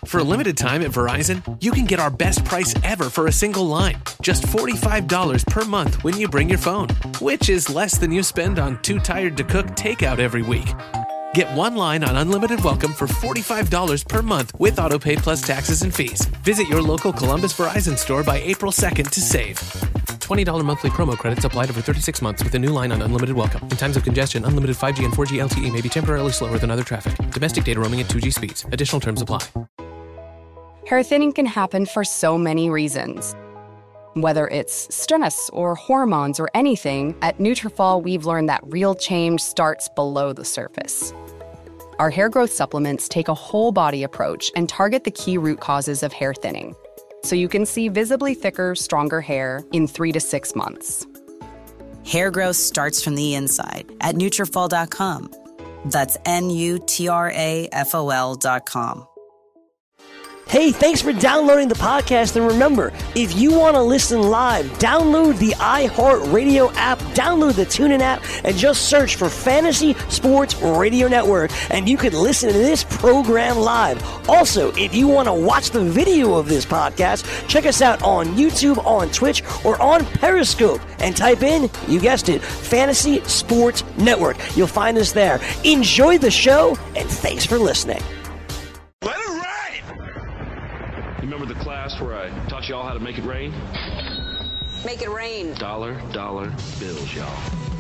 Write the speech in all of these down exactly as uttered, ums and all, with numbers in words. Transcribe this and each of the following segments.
For a limited time at Verizon, you can get our best price ever for a single line. Just forty-five dollars per month when you bring your phone, which is less than you spend on Too Tired to Cook takeout every week. Get one line on Unlimited Welcome for forty-five dollars per month with AutoPay plus taxes and fees. Visit your local Columbus Verizon store by April second to save. twenty dollars monthly promo credits applied over thirty-six months with a new line on Unlimited Welcome. In times of congestion, unlimited five G and four G L T E may be temporarily slower than other traffic. Domestic data roaming at two G speeds. Additional terms apply. Hair thinning can happen for so many reasons. Whether it's stress or hormones or anything, at Nutrafol we've learned that real change starts below the surface. Our hair growth supplements take a whole-body approach and target the key root causes of hair thinning, so you can see visibly thicker, stronger hair in three to six months. Hair growth starts from the inside at Nutrafol dot com. That's N U T R A F O L dot com. Hey, thanks for downloading the podcast, and remember, if you want to listen live, download the iHeartRadio app, download the TuneIn app, and just search for Fantasy Sports Radio Network, and you can listen to this program live. Also, if you want to watch the video of this podcast, check us out on YouTube, on Twitch, or on Periscope, and type in, you guessed it, Fantasy Sports Network. You'll find us there. Enjoy the show, and thanks for listening. Remember the class where I taught y'all how to make it rain? Make it rain. Dollar, dollar bills, y'all.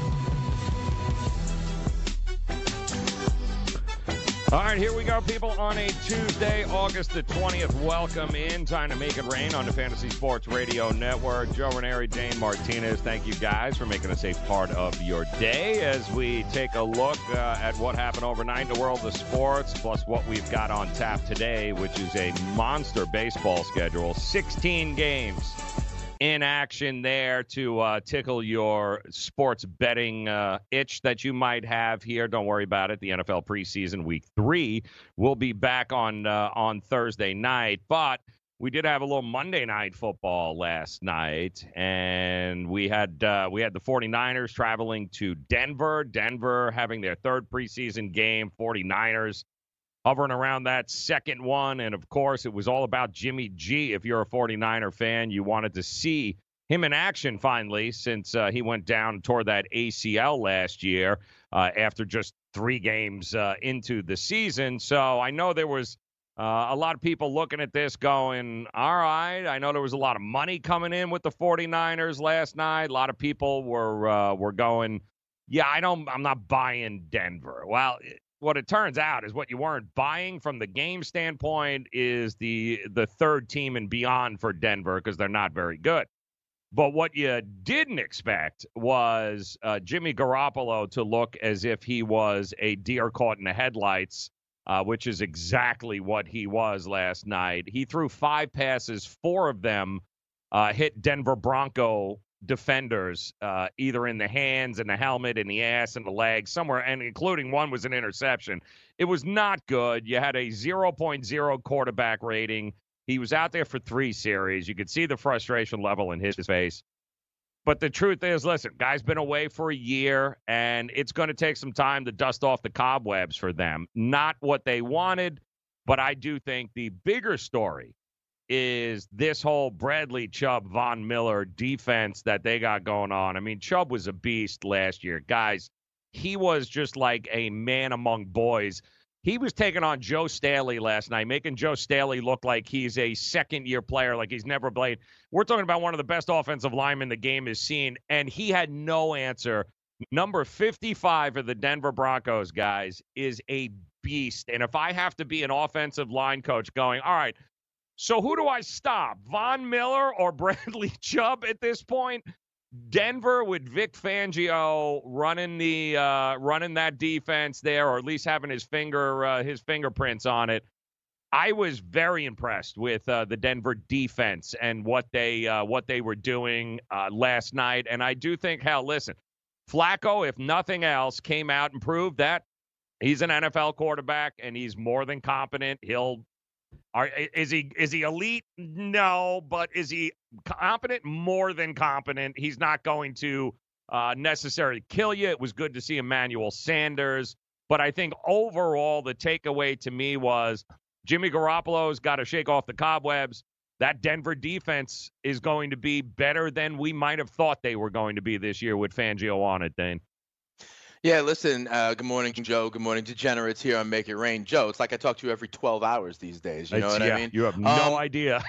All right, here we go, people, on a Tuesday, August the twentieth. Welcome in. Time to make it rain on the Fantasy Sports Radio Network. Joe Ranieri, Dane Martinez, thank you guys for making us a part of your day as we take a look uh, at what happened overnight in the world of sports, plus what we've got on tap today, which is a monster baseball schedule. sixteen games in action there to uh, tickle your sports betting uh, itch that you might have here. Don't worry about it. The N F L preseason week three will be back on uh, on Thursday night. But we did have a little Monday night football last night, and we had uh, we had the 49ers traveling to Denver. Denver having their third preseason game. 49ers hovering around that second one. And, of course, it was all about Jimmy G. If you're a 49er fan, you wanted to see him in action finally since uh, he went down toward that A C L last year uh, after just three games uh, into the season. So I know there was uh, a lot of people looking at this going, all right, I know there was a lot of money coming in with the 49ers last night. A lot of people were uh, were going, yeah, I don't, I'm not buying Denver. Well, it, what it turns out is what you weren't buying from the game standpoint is the the third team and beyond for Denver because they're not very good. But what you didn't expect was uh, Jimmy Garoppolo to look as if he was a deer caught in the headlights, uh, which is exactly what he was last night. He threw five passes, four of them uh, hit Denver Bronco defenders, uh, either in the hands, in the helmet, in the ass, in the legs, somewhere, and including one was an interception. It was not good. You had a zero point oh quarterback rating. He was out there for three series. You could see the frustration level in his face. But the truth is, listen, guy's been away for a year, and it's going to take some time to dust off the cobwebs for them. Not what they wanted, but I do think the bigger story is this whole Bradley Chubb, Von Miller defense that they got going on. I mean, Chubb was a beast last year. Guys, he was just like a man among boys. He was taking on Joe Staley last night, making Joe Staley look like he's a second-year player, like he's never played. We're talking about one of the best offensive linemen the game has seen, and he had no answer. Number fifty-five of the Denver Broncos, guys, is a beast. And if I have to be an offensive line coach going, all right, so who do I stop, Von Miller or Bradley Chubb at this point? Denver with Vic Fangio running the uh, running that defense there, or at least having his finger uh, his fingerprints on it. I was very impressed with uh, the Denver defense and what they uh, what they were doing uh, last night. And I do think, hell, listen, Flacco, if nothing else, came out and proved that he's an N F L quarterback and he's more than competent. He'll Are, is he is he elite? No, but is he competent? More than competent. He's not going to uh, necessarily kill you. It was good to see Emmanuel Sanders, but I think overall the takeaway to me was Jimmy Garoppolo's got to shake off the cobwebs. That Denver defense is going to be better than we might have thought they were going to be this year with Fangio on it, Dane. Yeah, listen, uh, good morning, Joe. Good morning, degenerates here on Make It Rain. Joe, it's like I talk to you every twelve hours these days. You know it's, what yeah, I mean? You have no um, idea.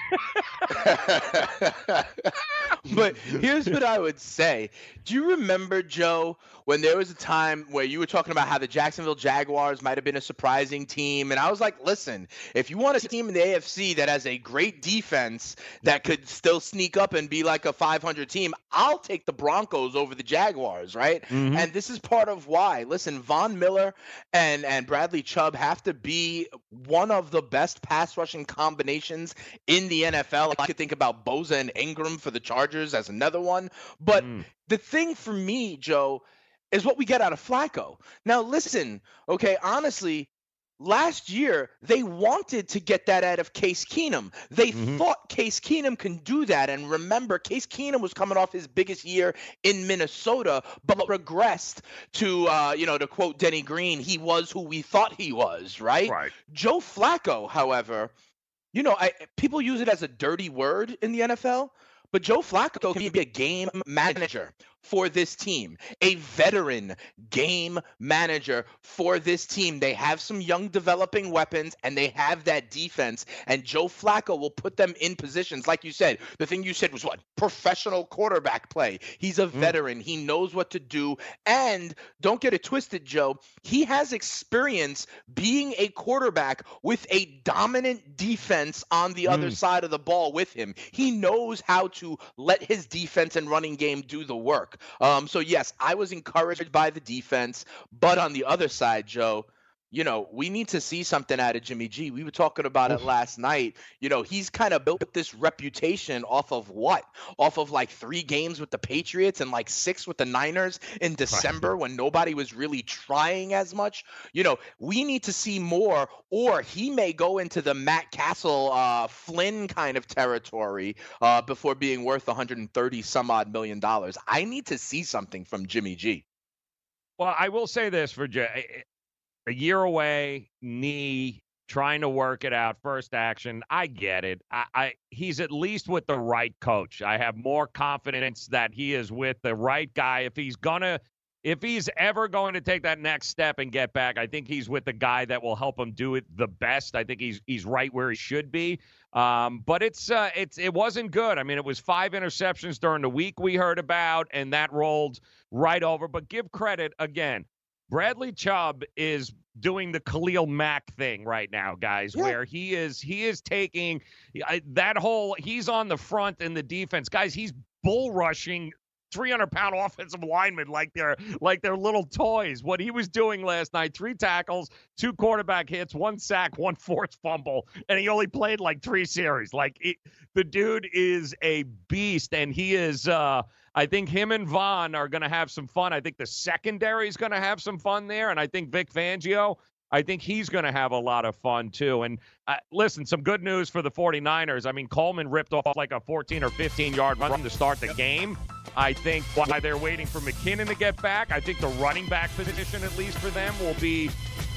But here's what I would say. Do you remember, Joe, when there was a time where you were talking about how the Jacksonville Jaguars might have been a surprising team? And I was like, listen, if you want a team in the A F C that has a great defense that could still sneak up and be like a five hundred team, I'll take the Broncos over the Jaguars, right? Mm-hmm. And this is part of why. Listen, Von Miller and, and Bradley Chubb have to be one of the best pass rushing combinations in the N F L. I could think about Bosa and Ingram for the Chargers as another one. But mm. the thing for me, Joe, is what we get out of Flacco. Now, listen, okay, honestly, last year, they wanted to get that out of Case Keenum. They mm-hmm. thought Case Keenum can do that. And remember, Case Keenum was coming off his biggest year in Minnesota, but regressed to, uh, you know, to quote Denny Green, he was who we thought he was, right? Right. Joe Flacco, however, you know, I, people use it as a dirty word in the N F L, but Joe Flacco can be a game manager for this team, a veteran game manager for this team. They have some young developing weapons, and they have that defense, and Joe Flacco will put them in positions. Like you said, the thing you said was what? Professional quarterback play. He's a veteran. Mm. He knows what to do, and don't get it twisted, Joe. He has experience being a quarterback with a dominant defense on the mm. other side of the ball with him. He knows how to let his defense and running game do the work. Um, so, yes, I was encouraged by the defense. But on the other side, Joe, you know, we need to see something out of Jimmy G. We were talking about it last night. You know, he's kind of built this reputation off of what? Off of like three games with the Patriots and like six with the Niners in December when nobody was really trying as much. You know, we need to see more, or he may go into the Matt Castle, uh, Flynn kind of territory uh, before being worth one hundred thirty some odd million dollars. I need to see something from Jimmy G. Well, I will say this for Jay. A year away, knee, trying to work it out, first action. I get it. I, I he's at least with the right coach. I have more confidence that he is with the right guy. If he's gonna, if he's ever going to take that next step and get back, I think he's with the guy that will help him do it the best. I think he's he's right where he should be. Um, but it's uh, it's it wasn't good. I mean, it was five interceptions during the week we heard about, and that rolled right over. But give credit again. Bradley Chubb is doing the Khalil Mack thing right now, guys, yeah. where he is he is taking uh, that whole – he's on the front in the defense. Guys, he's bull rushing three hundred pound offensive linemen like they're like they're little toys. What he was doing last night, three tackles, two quarterback hits, one sack, one forced fumble, and he only played like three series. Like it, the dude is a beast, and he is uh, – I think him and Von are going to have some fun. I think the secondary is going to have some fun there. And I think Vic Fangio, I think he's going to have a lot of fun too. And uh, listen, some good news for the 49ers. I mean, Coleman ripped off like a fourteen or fifteen yard run to start the game. I think while they're waiting for McKinnon to get back, I think the running back position, at least for them, will be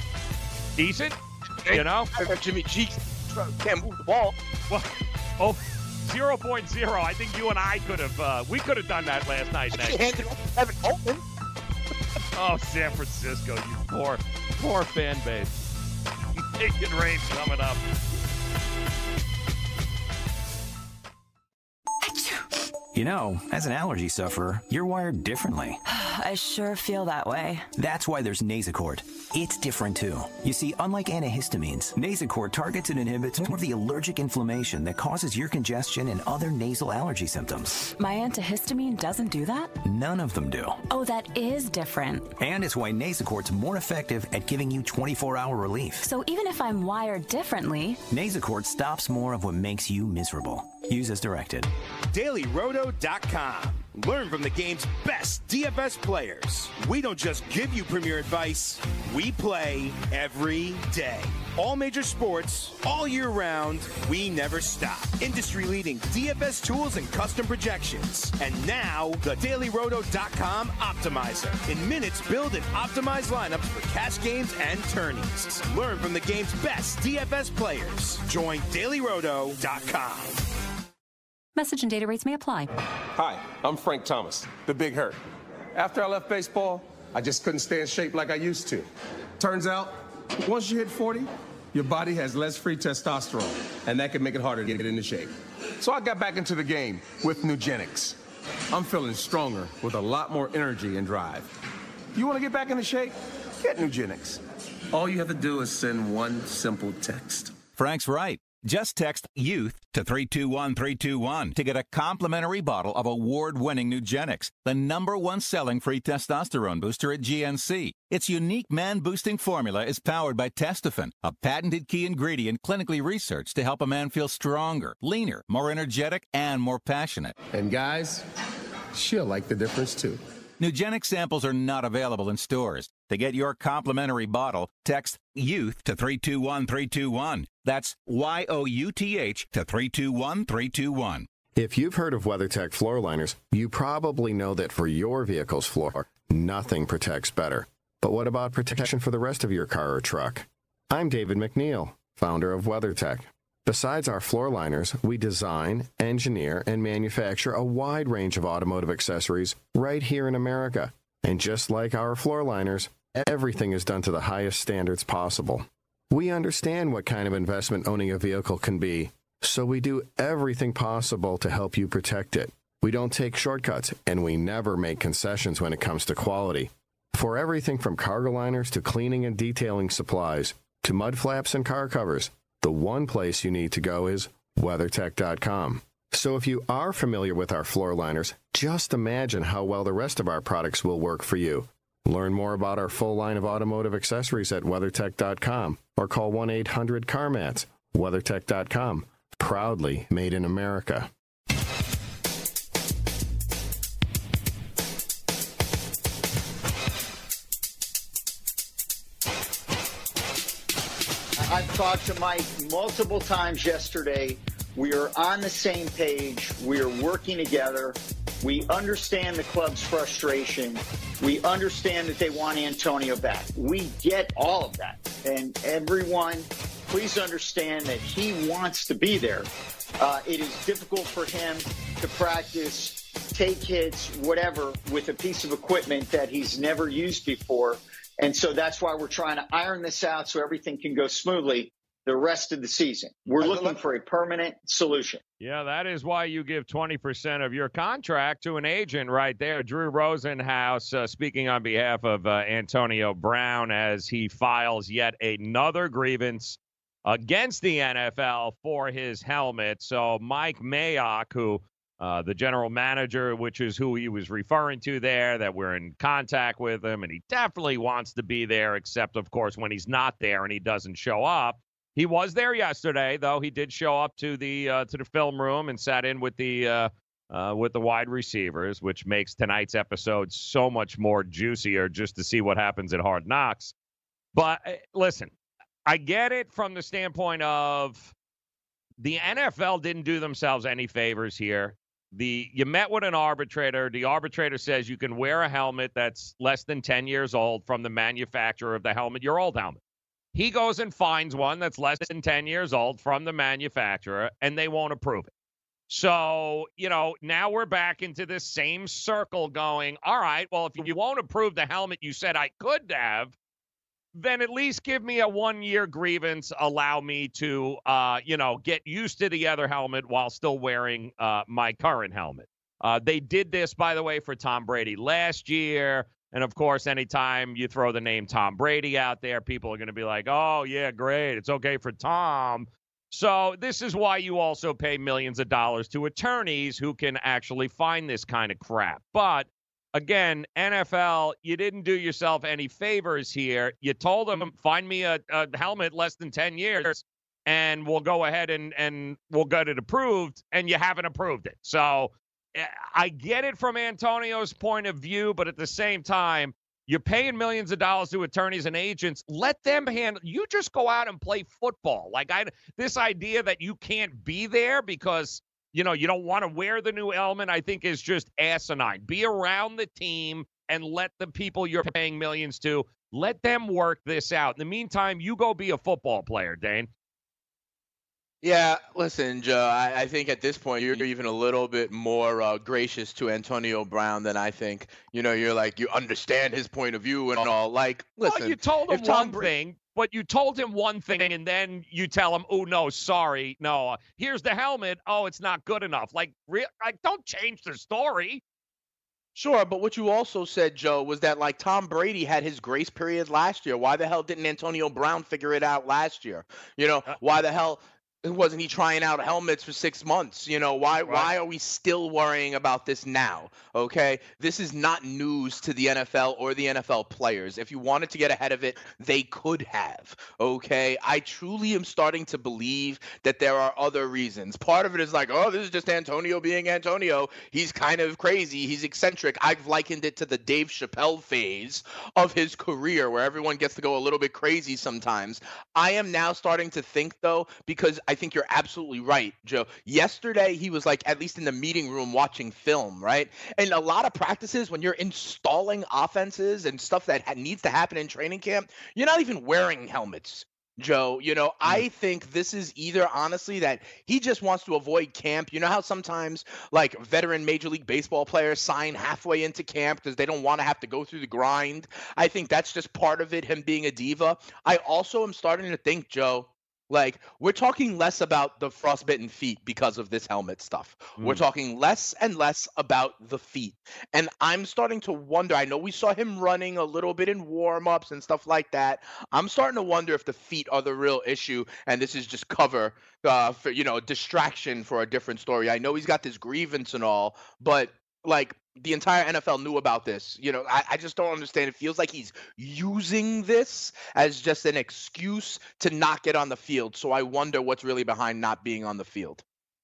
decent. You know? Jimmy G can't move the ball. Well, oh. zero point zero. I think you and I could have, uh, we could have done that last night. Handed off to Evan Holtman. Oh, San Francisco, you poor, poor fan base. Make it rain coming up. You know, as an allergy sufferer, you're wired differently. I sure feel that way. That's why there's Nasacort. It's different, too. You see, unlike antihistamines, Nasacort targets and inhibits more of the allergic inflammation that causes ear congestion and other nasal allergy symptoms. My antihistamine doesn't do that? None of them do. Oh, that is different. And it's why Nasacort's more effective at giving you twenty-four hour relief. So even if I'm wired differently... Nasacort stops more of what makes you miserable. Use as directed. Daily Roto dot com. Learn from the game's best D F S players. We don't just give you premier advice, we play every day. all major sports, all year round, we never stop. Industry-leading D F S tools and custom projections. And now, the Daily Roto dot com Optimizer. In minutes, build and optimize lineups for cash games and tourneys. Learn from the game's best D F S players. Join Daily Roto dot com. Message and data rates may apply. Hi, I'm Frank Thomas, the Big Hurt. After I left baseball, I just couldn't stay in shape like I used to. Turns out, once you hit forty, your body has less free testosterone, and that can make it harder to get into shape. So I got back into the game with Nugenics. I'm feeling stronger with a lot more energy and drive. You want to get back into shape? Get Nugenics. All you have to do is send one simple text. Frank's right. Just text YOUTH to three two one three two one to get a complimentary bottle of award-winning Nugenics, the number one selling free testosterone booster at G N C. Its unique man-boosting formula is powered by Testofen, a patented key ingredient clinically researched to help a man feel stronger, leaner, more energetic, and more passionate. And guys, she'll like the difference too. Nugenic samples are not available in stores. To get your complimentary bottle, text YOUTH to three two one three two one. That's Y O U T H to three two one three two one. If you've heard of WeatherTech floor liners, you probably know that for your vehicle's floor, nothing protects better. But what about protection for the rest of your car or truck? I'm David McNeil, founder of WeatherTech. Besides our floor liners, we design, engineer, and manufacture a wide range of automotive accessories right here in America. And just like our floor liners, everything is done to the highest standards possible. We understand what kind of investment owning a vehicle can be, so we do everything possible to help you protect it. We don't take shortcuts, and we never make concessions when it comes to quality. For everything from cargo liners to cleaning and detailing supplies, to mud flaps and car covers, the one place you need to go is WeatherTech dot com. So if you are familiar with our floor liners, just imagine how well the rest of our products will work for you. Learn more about our full line of automotive accessories at WeatherTech dot com or call one eight hundred CarMats. WeatherTech dot com, proudly made in America. I've talked to Mike multiple times yesterday. We are on the same page. We are working together. We understand the club's frustration. We understand that they want Antonio back. We get all of that. And everyone, please understand that he wants to be there. Uh, it is difficult for him to practice, take hits, whatever, with a piece of equipment that he's never used before. And so that's why we're trying to iron this out so everything can go smoothly the rest of the season. We're looking for a permanent solution. Yeah, that is why you give twenty percent of your contract to an agent right there. Drew Rosenhaus uh, speaking on behalf of uh, Antonio Brown as he files yet another grievance against the N F L for his helmet. So Mike Mayock, who Uh, the general manager, which is who he was referring to there, that we're in contact with him, and he definitely wants to be there, except, of course, when he's not there and he doesn't show up. He was there yesterday, though. He did show up to the uh, to the film room and sat in with the uh, uh, with the wide receivers, which makes tonight's episode so much more juicier just to see what happens at Hard Knocks. But uh, listen, I get it from the standpoint of the N F L didn't do themselves any favors here. The you met with an arbitrator. The arbitrator says you can wear a helmet that's less than ten years old from the manufacturer of the helmet, your old helmet. He goes and finds one that's less than ten years old from the manufacturer, and they won't approve it. So, you know, now we're back into this same circle going, all right, well, if you won't approve the helmet you said I could have, then at least give me a one-year grievance, allow me to, uh, you know, get used to the other helmet while still wearing uh, my current helmet. Uh, they did this, by the way, for Tom Brady last year. And, of course, anytime you throw the name Tom Brady out there, people are going to be like, oh, yeah, great, it's okay for Tom. So this is why you also pay millions of dollars to attorneys who can actually find this kind of crap. But again, N F L, you didn't do yourself any favors here. You told them, find me a, a helmet less than ten years, and we'll go ahead and, and we'll get it approved, and you haven't approved it. So I get it from Antonio's point of view, but at the same time, You're paying millions of dollars to attorneys and agents. Let them handle. You just go out and play football. Like I, this idea that you can't be there because you know you don't want to wear the new element, I think is just asinine. Be around the team and let the people you're paying millions to, let them work this out. In the meantime, you go be a football player, Dane. Yeah, listen, Joe, I, I think at this point you're even a little bit more uh, gracious to Antonio Brown than I think. You know, you're like, you understand his point of view and all. Like, listen. Well, you told him if Tom one Bra- thing, but you told him one thing, and then you tell him, oh, no, sorry. No, uh, here's the helmet. Oh, it's not good enough. Like, re- like, don't change the story. Sure, but what you also said, Joe, was that, like, Tom Brady had his grace period last year. Why the hell didn't Antonio Brown figure it out last year? You know, why the hell wasn't he trying out helmets for six months? You know, why right. why are we still worrying about this now? Okay, this is not news to the N F L or the N F L players. If you wanted to get ahead of it, they could have. Okay, I truly am starting to believe that there are other reasons. Part of it is like, oh, this is just Antonio being Antonio. He's kind of crazy. He's eccentric. I've likened it to the Dave Chappelle phase of his career where everyone gets to go a little bit crazy sometimes. I am now starting to think, though, because I think you're absolutely right, Joe. Yesterday, he was like, at least in the meeting room watching film, right? And a lot of practices, when you're installing offenses and stuff that ha- needs to happen in training camp, you're not even wearing helmets, Joe. You know, I think this is either, honestly, that he just wants to avoid camp. You know how sometimes, like, veteran Major League Baseball players sign halfway into camp because they don't want to have to go through the grind? I think that's just part of it, him being a diva. I also am starting to think, Joe, like, we're talking less about the frostbitten feet because of this helmet stuff. Mm. We're talking less and less about the feet. And I'm starting to wonder, I know we saw him running a little bit in warm-ups and stuff like that. I'm starting to wonder if the feet are the real issue and this is just cover uh, for, you know, distraction for a different story. I know he's got this grievance and all, but, like, the entire N F L knew about this. You know, I, I just don't understand. It feels like he's using this as just an excuse to not get on the field. So I wonder what's really behind not being on the field.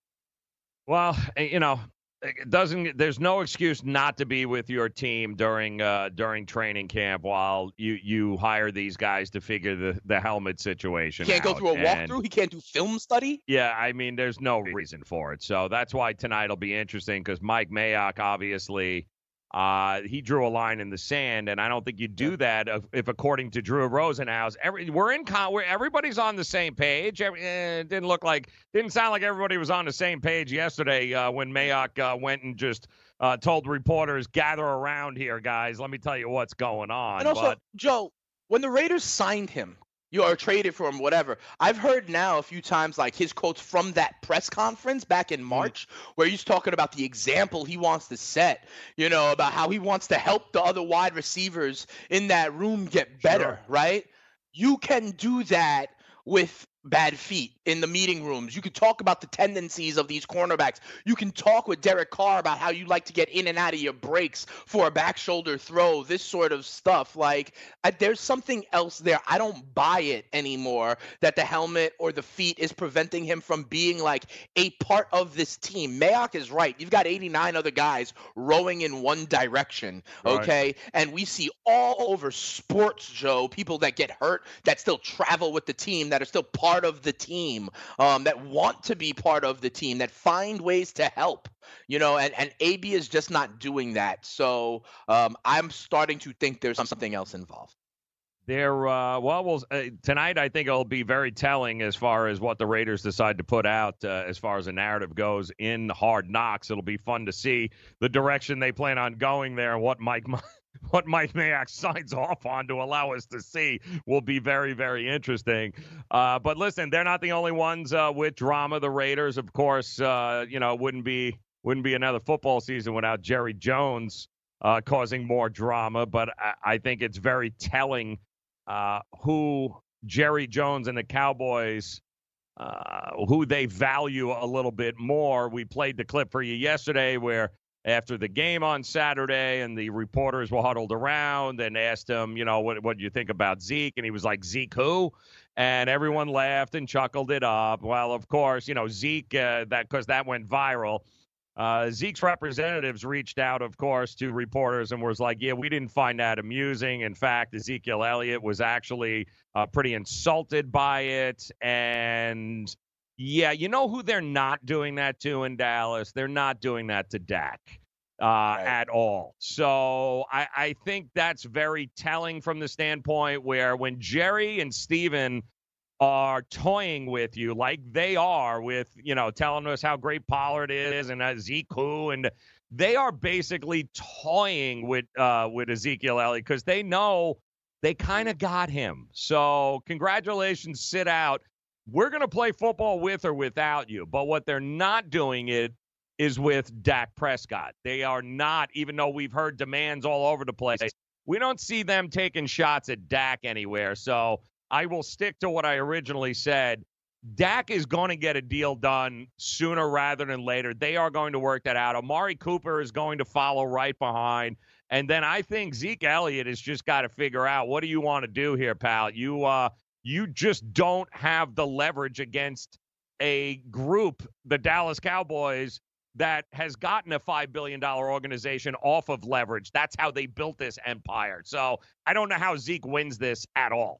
Well, you know, it doesn't. There's no excuse not to be with your team during uh, during training camp while you, you hire these guys to figure the, the helmet situation out. He can't out. go through a and, walkthrough. He can't do film study. Yeah, I mean, there's no reason for it. So that's why tonight will be interesting because Mike Mayock, obviously, uh, he drew a line in the sand, and I don't think you do that if, if according to Drew Rosenhaus, every we're in con, where everybody's on the same page. Every, eh, it didn't look like, didn't sound like everybody was on the same page yesterday uh, when Mayock uh, went and just uh, told reporters, gather around here, guys. Let me tell you what's going on. And also, but, Joe, when the Raiders signed him, you are traded for him, whatever. I've heard now a few times, like, his quotes from that press conference back in March, mm-hmm. where he's talking about the example he wants to set, you know, about how he wants to help the other wide receivers in that room get better, sure. right? You can do that with bad feet in the meeting rooms. You can talk about the tendencies of these cornerbacks. You can talk with Derek Carr about how you like to get in and out of your breaks for a back shoulder throw, this sort of stuff. Like, I, there's something else there. I don't buy it anymore that the helmet or the feet is preventing him from being, like, a part of this team. Mayock is right. You've got eighty-nine other guys rowing in one direction, okay? Right. And we see all over sports, Joe, people that get hurt that still travel with the team, that are still part of the team, um, that want to be part of the team, that find ways to help, you know, and, and A B is just not doing that. So um, I'm starting to think there's something else involved. There, uh, well, we'll uh, tonight I think it'll be very telling as far as what the Raiders decide to put out uh, as far as the narrative goes in Hard Knocks. It'll be fun to see the direction they plan on going there and what Mike what Mike Mayock signs off on to allow us to see will be very, very interesting. Uh, but listen, they're not the only ones uh, with drama. The Raiders, of course, uh, you know, wouldn't be wouldn't be another football season without Jerry Jones uh, causing more drama. But I, I think it's very telling uh, who Jerry Jones and the Cowboys, uh, who they value a little bit more. We played the clip for you yesterday where after the game on Saturday and the reporters were huddled around and asked him, you know, what what do you think about Zeke? And he was like, Zeke who? And everyone laughed and chuckled it up. Well, of course, you know, Zeke, uh, that because that went viral. Uh, Zeke's representatives reached out, of course, to reporters and was like, yeah, we didn't find that amusing. In fact, Ezekiel Elliott was actually uh, pretty insulted by it. And, yeah, you know who they're not doing that to in Dallas? They're not doing that to Dak uh, right. at all. So I, I think that's very telling from the standpoint where when Jerry and Steven are toying with you like they are with, you know, telling us how great Pollard is and uh, Zeke who, and they are basically toying with uh, with Ezekiel Elliott because they know they kind of got him. So congratulations, sit out. We're going to play football with or without you. But what they're not doing it is with Dak Prescott. They are not, even though we've heard demands all over the place, we don't see them taking shots at Dak anywhere. So I will stick to what I originally said. Dak is going to get a deal done sooner rather than later. They are going to work that out. Amari Cooper is going to follow right behind. And then I think Zeke Elliott has just got to figure out, what do you want to do here, pal? You uh, you just don't have the leverage against a group, the Dallas Cowboys, that has gotten a five billion dollars organization off of leverage. That's how they built this empire. So I don't know how Zeke wins this at all.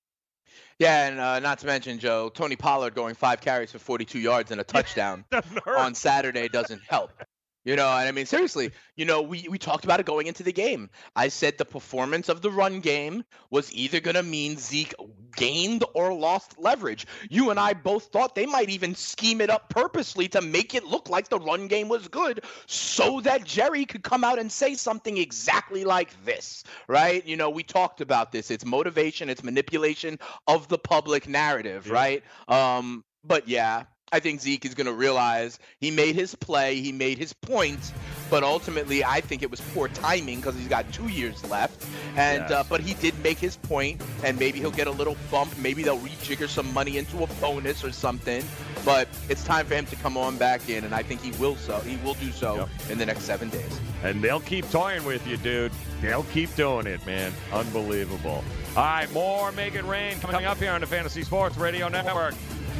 Yeah, and uh, not to mention, Joe, Tony Pollard going five carries for forty-two yards and a touchdown on Saturday doesn't help. You know, and I mean, seriously, you know, we, we talked about it going into the game. I said the performance of the run game was either going to mean Zeke gained or lost leverage. You and I both thought they might even scheme it up purposely to make it look like the run game was good so that Jerry could come out and say something exactly like this, right? You know, we talked about this. It's motivation. It's manipulation of the public narrative, yeah. right? Um, but, yeah. I think Zeke is going to realize he made his play, he made his point, but ultimately I think it was poor timing because he's got two years left. And yes. uh, but he did make his point, and maybe he'll get a little bump. Maybe they'll rejigger some money into a bonus or something. But it's time for him to come on back in, and I think he will so. He will do so yep. in the next seven days. And they'll keep toying with you, dude. They'll keep doing it, man. Unbelievable. All right, more Make It Rain coming up here on the Fantasy Sports Radio Network.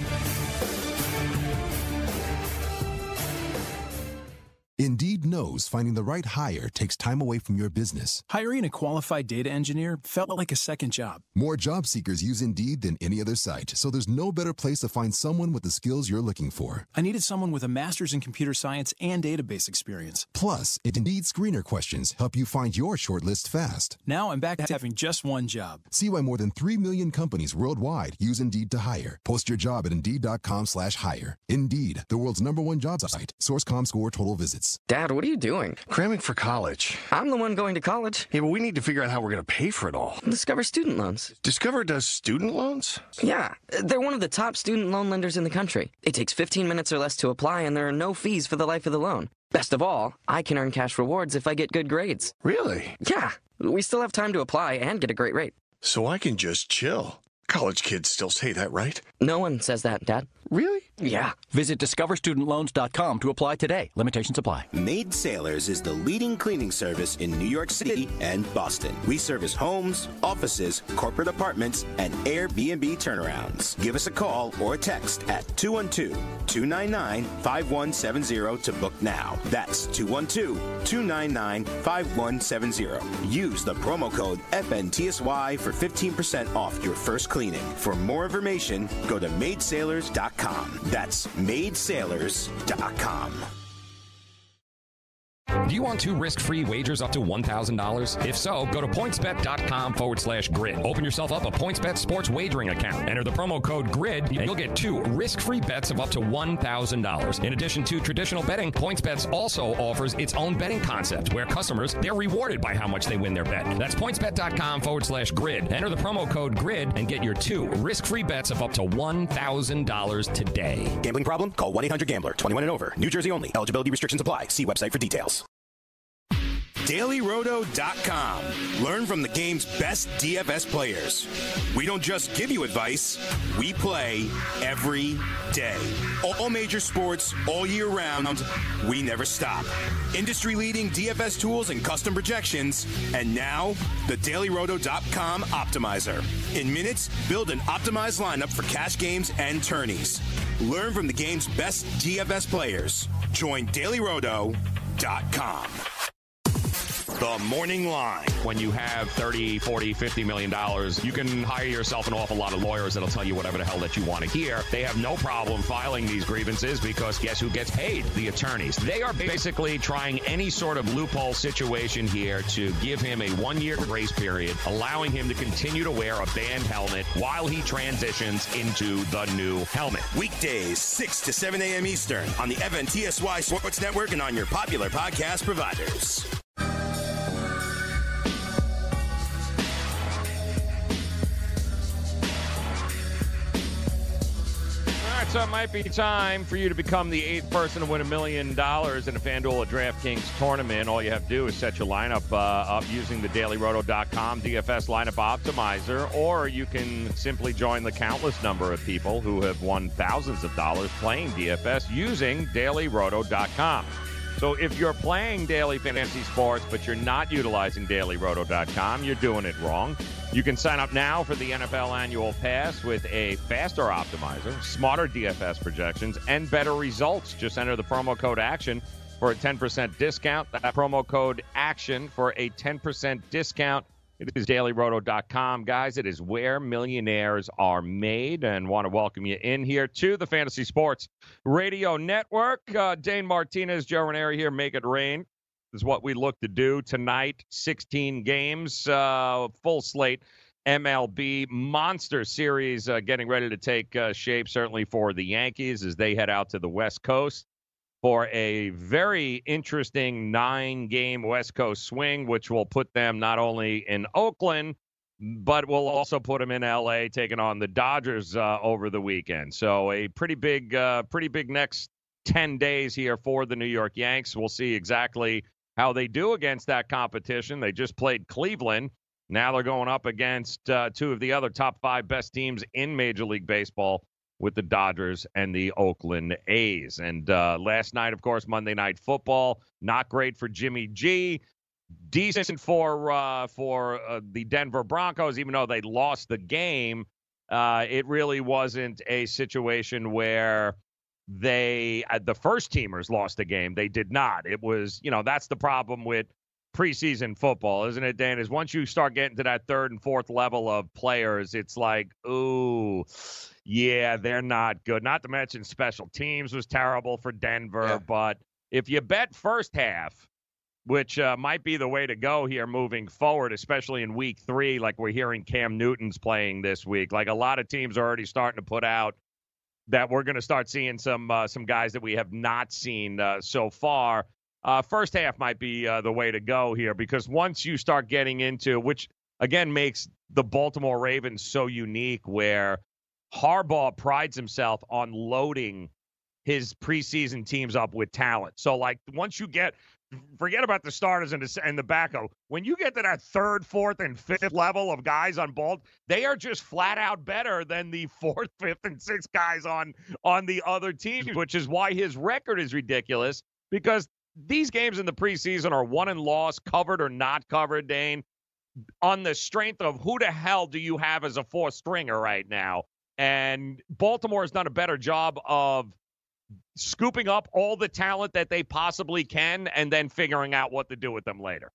Indeed knows finding the right hire takes time away from your business. Hiring a qualified data engineer felt like a second job. More job seekers use Indeed than any other site, so there's no better place to find someone with the skills you're looking for. I needed someone with a master's in computer science and database experience. Plus, Indeed screener questions help you find your shortlist fast. Now I'm back to having just one job. See why more than three million companies worldwide use Indeed to hire. Post your job at Indeed.com slash hire. Indeed, the world's number one job site. Source dot com score total visits. Dad, what are you doing? Cramming for college. I'm the one going to college. Yeah, but we need to figure out how we're going to pay for it all. Discover Student Loans. Discover does student loans? Yeah. They're one of the top student loan lenders in the country. It takes fifteen minutes or less to apply, and there are no fees for the life of the loan. Best of all, I can earn cash rewards if I get good grades. Really? Yeah. We still have time to apply and get a great rate. So I can just chill. College kids still say that, right? No one says that, Dad. Really? Yeah. Visit discover student loans dot com to apply today. Limitations apply. Maid Sailors is the leading cleaning service in New York City and Boston. We service homes, offices, corporate apartments, and Airbnb turnarounds. Give us a call or a text at two one two, two nine nine, five one seven zero to book now. That's two one two, two nine nine, five one seven zero. Use the promo code F N T S Y for fifteen percent off your first cleaning. For more information, go to maid sailors dot com. That's maid sailors dot com. Do you want two risk-free wagers up to one thousand dollars? If so, go to pointsbet.com forward slash grid. Open yourself up a PointsBet sports wagering account. Enter the promo code GRID, and you'll get two risk-free bets of up to one thousand dollars. In addition to traditional betting, PointsBet also offers its own betting concept, where customers, they're rewarded by how much they win their bet. That's pointsbet.com forward slash grid. Enter the promo code GRID and get your two risk-free bets of up to one thousand dollars today. Gambling problem? Call one eight hundred gambler. twenty-one and over. New Jersey only. Eligibility restrictions apply. See website for details. Daily Roto dot com. Learn from the game's best D F S players. We don't just give you advice, we play every day. All major sports, all year round, we never stop. Industry-leading D F S tools and custom projections, and now, the Daily Roto dot com Optimizer. In minutes, build an optimized lineup for cash games and tourneys. Learn from the game's best D F S players. Join Daily Roto dot com. The Morning Line. When you have thirty, forty, fifty million dollars, you can hire yourself an awful lot of lawyers that'll tell you whatever the hell that you want to hear. They have no problem filing these grievances because guess who gets paid? The attorneys. They are basically trying any sort of loophole situation here to give him a one-year grace period, allowing him to continue to wear a band helmet while he transitions into the new helmet. Weekdays, six to seven a.m. Eastern on the F N T S Y Sports Network and on your popular podcast providers. So it might be time for you to become the eighth person to win a million dollars in a FanDuel or DraftKings tournament. All you have to do is set your lineup uh, up using the Daily Roto dot com D F S lineup optimizer, or you can simply join the countless number of people who have won thousands of dollars playing D F S using Daily Roto dot com. So if you're playing daily fantasy sports, but you're not utilizing Daily Roto dot com, you're doing it wrong. You can sign up now for the N F L Annual Pass with a faster optimizer, smarter D F S projections, and better results. Just enter the promo code ACTION for a ten percent discount. That promo code ACTION for a ten percent discount. It is Daily Roto dot com, guys. It is where millionaires are made, and want to welcome you in here to the Fantasy Sports Radio Network. Uh, Dane Martinez, Joe Ranieri here. Make it rain is what we look to do tonight. sixteen games, uh, full slate. M L B Monster Series uh, getting ready to take uh, shape, certainly for the Yankees as they head out to the West Coast for a very interesting nine-game West Coast swing, which will put them not only in Oakland, but will also put them in L A, taking on the Dodgers uh, over the weekend. So a pretty big, uh, pretty big next ten days here for the New York Yanks. We'll see exactly how they do against that competition. They just played Cleveland. Now they're going up against uh, two of the other top five best teams in Major League Baseball, with the Dodgers and the Oakland A's. And uh, last night, of course, Monday Night Football, not great for Jimmy G. Decent for uh, for uh, the Denver Broncos, even though they lost the game. Uh, it really wasn't a situation where they, uh, the first teamers lost the game. They did not. It was, you know, that's the problem with preseason football, isn't it, Dan? Is once you start getting to that third and fourth level of players, it's like, ooh, yeah, they're not good. Not to mention special teams was terrible for Denver. Yeah. But if you bet first half, which uh, might be the way to go here moving forward, especially in week three, like we're hearing Cam Newton's playing this week. Like a lot of teams are already starting to put out that we're going to start seeing some uh, some guys that we have not seen uh, so far. Uh, first half might be uh, the way to go here, because once you start getting into, which again makes the Baltimore Ravens so unique, where Harbaugh prides himself on loading his preseason teams up with talent. So, like, once you get, forget about the starters and the, and the backup. When you get to that third, fourth, and fifth level of guys on Balt, they are just flat out better than the fourth, fifth, and sixth guys on on the other teams, which is why his record is ridiculous, because these games in the preseason are won and lost, covered or not covered, Dane, on the strength of who the hell do you have as a fourth stringer right now. And Baltimore has done a better job of scooping up all the talent that they possibly can and then figuring out what to do with them later.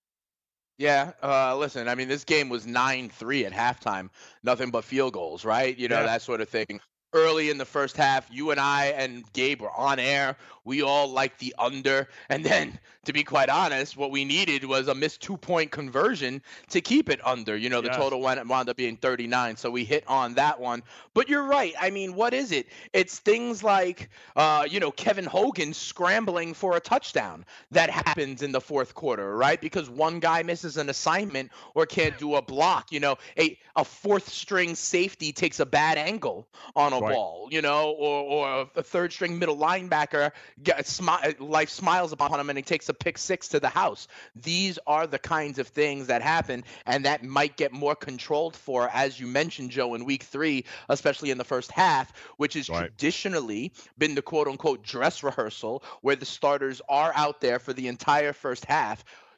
Yeah, uh, listen, I mean, this game was nine three at halftime. Nothing but field goals, right? You know, yeah. that sort of thing. Early in the first half, you and I and Gabe were on air. We all liked the under. And then, to be quite honest, what we needed was a missed two-point conversion to keep it under. You know, the yes. total went, wound up being thirty-nine, so we hit on that one. But you're right. I mean, what is it? It's things like, uh, you know, Kevin Hogan scrambling for a touchdown that happens in the fourth quarter, right? Because one guy misses an assignment or can't do a block. You know, a, a fourth-string safety takes a bad angle on a Right. ball, you know, or, or a third-string middle linebacker, get, smi- life smiles upon him and he takes a pick six to the house. These are the kinds of things that happen, and that might get more controlled for, as you mentioned, Joe, in week three, especially in the first half, which has right. traditionally been the quote-unquote dress rehearsal, where the starters are out there for the entire first half.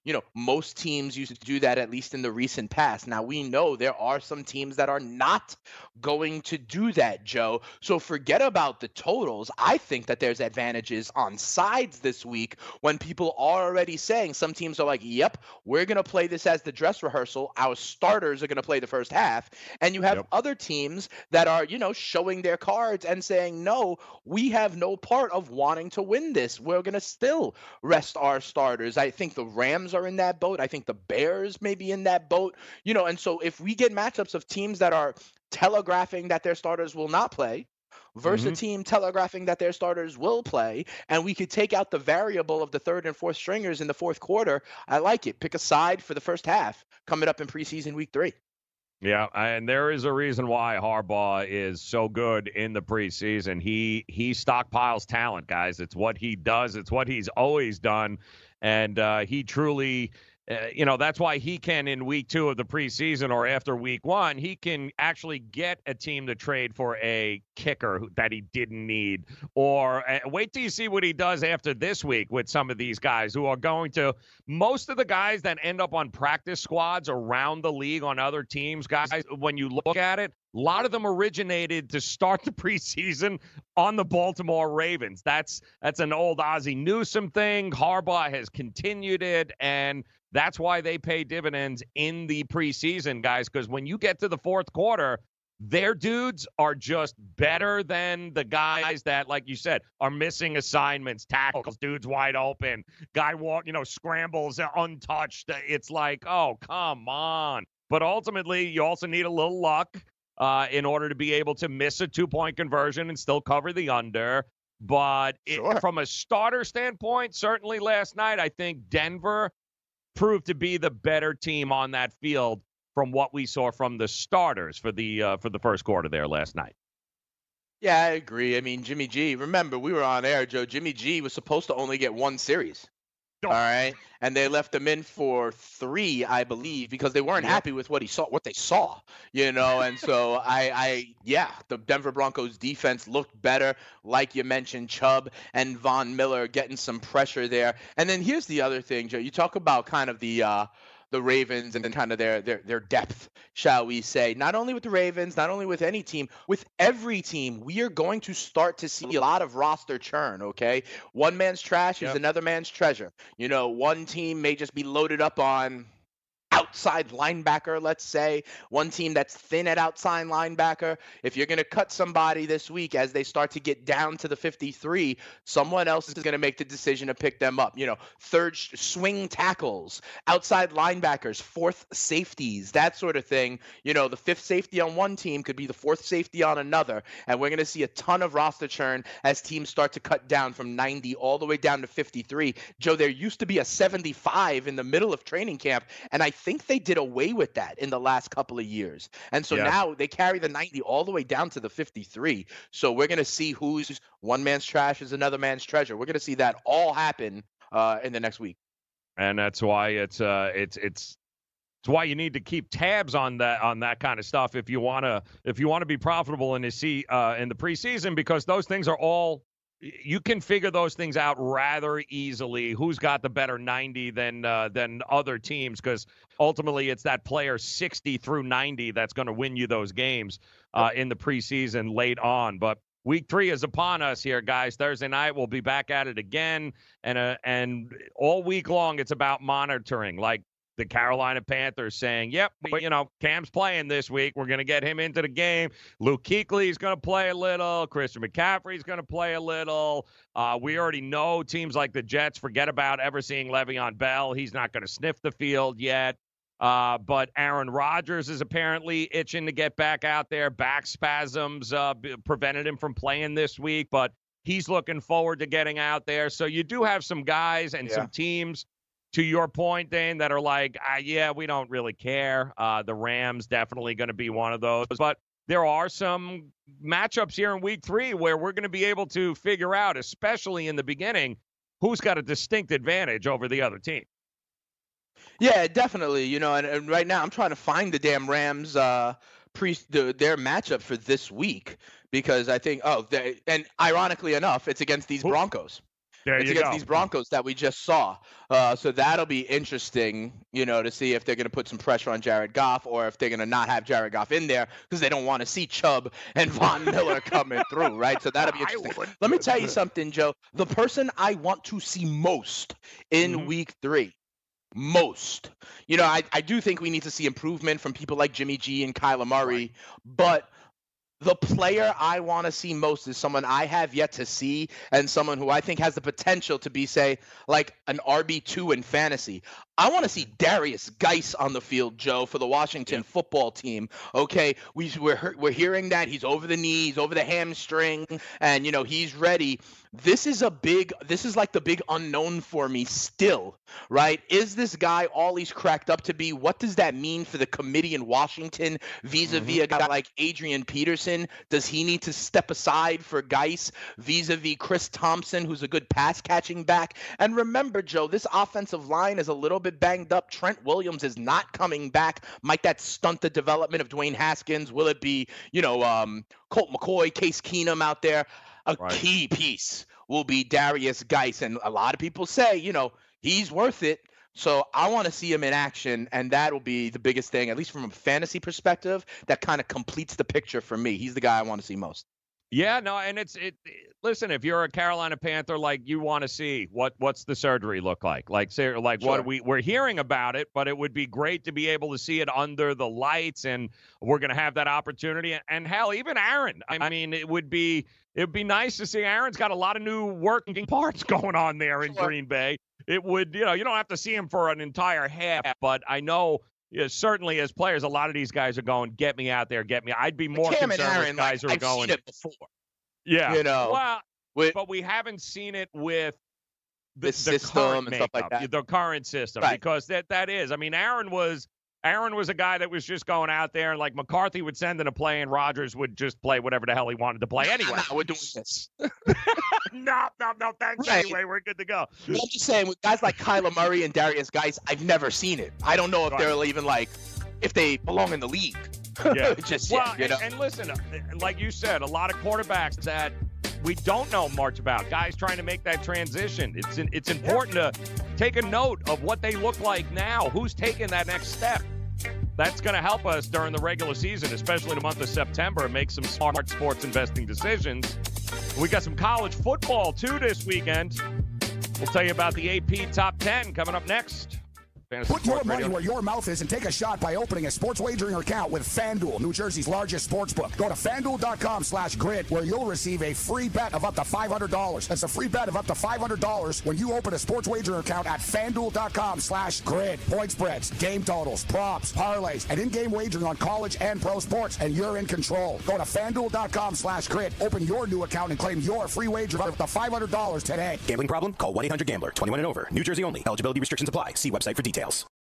you know, most teams used to do that, at least in the recent past. Now, we know there are some teams that are not going to do that, Joe. So forget about the totals. I think that there's advantages on sides this week when people are already saying, some teams are like, yep, we're going to play this as the dress rehearsal. Our starters are going to play the first half. And you have yep. other teams that are, you know, showing their cards and saying, no, we have no part of wanting to win this. We're going to still rest our starters. I think the Rams are in that boat. I think the Bears may be in that boat. You know, and so if we get matchups of teams that are telegraphing that their starters will not play versus mm-hmm. a team telegraphing that their starters will play, and we could take out the variable of the third and fourth stringers in the fourth quarter, I like it. Pick a side for the first half coming up in preseason week three. Yeah, and there is a reason why Harbaugh is so good in the preseason. He he stockpiles talent, guys. It's what he does. It's what he's always done. And uh, he truly, uh, you know, that's why he can, in week two of the preseason or after week one, he can actually get a team to trade for a kicker that he didn't need. Or uh, wait till you see what he does after this week with some of these guys who are going to, most of the guys that end up on practice squads around the league on other teams, guys, when you look at it, a lot of them originated to start the preseason on the Baltimore Ravens. That's that's an old Ozzie Newsome thing. Harbaugh has continued it, and that's why they pay dividends in the preseason, guys, because when you get to the fourth quarter, their dudes are just better than the guys that, like you said, are missing assignments, tackles, dudes wide open, guy walk, you know, scrambles untouched. It's like, oh, come on. But ultimately, you also need a little luck. Uh, in order to be able to miss a two-point conversion and still cover the under. But it, sure. from a starter standpoint, certainly last night, I think Denver proved to be the better team on that field from what we saw from the starters for the uh, for the first quarter there last night. Yeah, I agree. I mean, Jimmy G, remember, we were on air, Joe. Jimmy G was supposed to only get one series. All right. And they left him in for three, I believe, because they weren't happy with what he saw, what they saw, you know. And so I, I, yeah, the Denver Broncos defense looked better. Like you mentioned, Chubb and Von Miller getting some pressure there. And then here's the other thing, Joe. You talk about kind of the, uh, the Ravens and then kind of their, their their depth, shall we say. Not only with the Ravens, not only with any team, with every team, we are going to start to see a lot of roster churn, okay? One man's trash yep. is another man's treasure. You know, one team may just be loaded up on outside linebacker, let's say. One team that's thin at outside linebacker. If you're going to cut somebody this week as they start to get down to the fifty-three, someone else is going to make the decision to pick them up. You know, third sh- swing tackles, outside linebackers, fourth safeties, that sort of thing. You know, the fifth safety on one team could be the fourth safety on another. And we're going to see a ton of roster churn as teams start to cut down from ninety all the way down to fifty-three. Joe, there used to be a seventy-five in the middle of training camp, and I think they did away with that in the last couple of years. And so yeah. now they carry the ninety all the way down to the fifty-three. So we're going to see who's one man's trash is another man's treasure. We're going to see that all happen uh, in the next week. And that's why it's uh, it's it's it's why you need to keep tabs on that on that kind of stuff if you want to if you want to be profitable in the see uh, in the preseason, because those things are all. You can figure those things out rather easily. Who's got the better ninety than uh, than other teams? Because ultimately, it's that player sixty through ninety that's going to win you those games uh, in the preseason late on. But week three is upon us here, guys. Thursday night, we'll be back at it again, and uh, and all week long, it's about monitoring, like the Carolina Panthers saying, yep, we, you know, Cam's playing this week. We're going to get him into the game. Luke Kuechly's going to play a little. Christian McCaffrey's going to play a little. Uh, we already know teams like the Jets, forget about ever seeing Le'Veon Bell. He's not going to sniff the field yet. Uh, but Aaron Rodgers is apparently itching to get back out there. Back spasms uh, prevented him from playing this week, but he's looking forward to getting out there. So you do have some guys and yeah. some teams, to your point, Dane, that are like, ah, yeah, we don't really care. Uh, the Rams definitely going to be one of those. But there are some matchups here in week three where we're going to be able to figure out, especially in the beginning, who's got a distinct advantage over the other team. Yeah, definitely. You know, and, and right now I'm trying to find the damn Rams uh, pre the, their matchup for this week, because I think, oh, they, and ironically enough, it's against these Broncos. There it's you against go. these Broncos that we just saw. Uh, so that'll be interesting, you know, to see if they're going to put some pressure on Jared Goff or if they're going to not have Jared Goff in there because they don't want to see Chubb and Von Miller coming through, right? So that'll be interesting. Let me tell you something, Joe. The person I want to see most in Mm-hmm. week three, most, you know, I, I do think we need to see improvement from people like Jimmy G and Kyler Murray, but the player I want to see most is someone I have yet to see and someone who I think has the potential to be, say, like an R B two in fantasy. I want to see Darius Geis on the field, Joe, for the Washington yeah. football team. Okay, we, we're we're hearing that he's over the knee, he's over the hamstring, and, you know, he's ready. This is a big – this is like the big unknown for me still, right? Is this guy all he's cracked up to be? What does that mean for the committee in Washington vis-a-vis mm-hmm. a guy like Adrian Peterson? Does he need to step aside for Geis vis-a-vis Chris Thompson, who's a good pass-catching back? And remember, Joe, this offensive line is a little bit banged up. Trent Williams is not coming back. Might that stunt the development of Dwayne Haskins? Will it be, you know, um, Colt McCoy, Case Keenum out there? A right. key piece will be Darius Geis. And a lot of people say, you know, he's worth it. So I want to see him in action, and that will be the biggest thing, at least from a fantasy perspective, that kind of completes the picture for me. He's the guy I want to see most. Yeah, no, and it's it. Listen, if you're a Carolina Panther, like you want to see what what's the surgery look like? Like, say, like sure. what we we're hearing about it, but it would be great to be able to see it under the lights, and we're going to have that opportunity. And hell, even Aaron. I mean, it would be it would be nice to see. Aaron's got a lot of new working parts going on there in sure. Green Bay. It would, you know, you don't have to see him for an entire half, but I know. Yeah, certainly, as players, a lot of these guys are going, get me out there, get me. I'd be more Cam concerned Aaron, with guys like, who are I've going. Seen it before. Yeah, you know, well, with, but we haven't seen it with the, the, the system and stuff like that. The current system, right. because that that is. I mean, Aaron was Aaron was a guy that was just going out there, and like McCarthy would send in a play, and Rodgers would just play whatever the hell he wanted to play anyway. No, we're doing this. no, no, no, thanks. Right. Anyway, we're good to go. But I'm just saying, with guys like Kyler Murray and Darius Geis, I've never seen it. I don't know if right. they're even like. If they belong in the league. Yeah. Just well, yet, you know? and, and listen, like you said, a lot of quarterbacks that we don't know much about, guys trying to make that transition. It's it's important yeah. to take a note of what they look like now. Who's taking that next step? That's going to help us during the regular season, especially in the month of September, and make some smart sports investing decisions. We got some college football, too, this weekend. We'll tell you about the A P Top ten coming up next. Fantasy Put your money Radio. where your mouth is and take a shot by opening a sports wagering account with FanDuel, New Jersey's largest sports book. Go to FanDuel.com slash grid where you'll receive a free bet of up to five hundred dollars. That's a free bet of up to five hundred dollars when you open a sports wagering account at FanDuel.com slash grid. Point spreads, game totals, props, parlays, and in-game wagering on college and pro sports, and you're in control. Go to FanDuel.com slash grid. Open your new account and claim your free wager of up to five hundred dollars today. Gambling problem? Call one eight hundred gambler. twenty-one and over. New Jersey only. Eligibility restrictions apply. See website for details.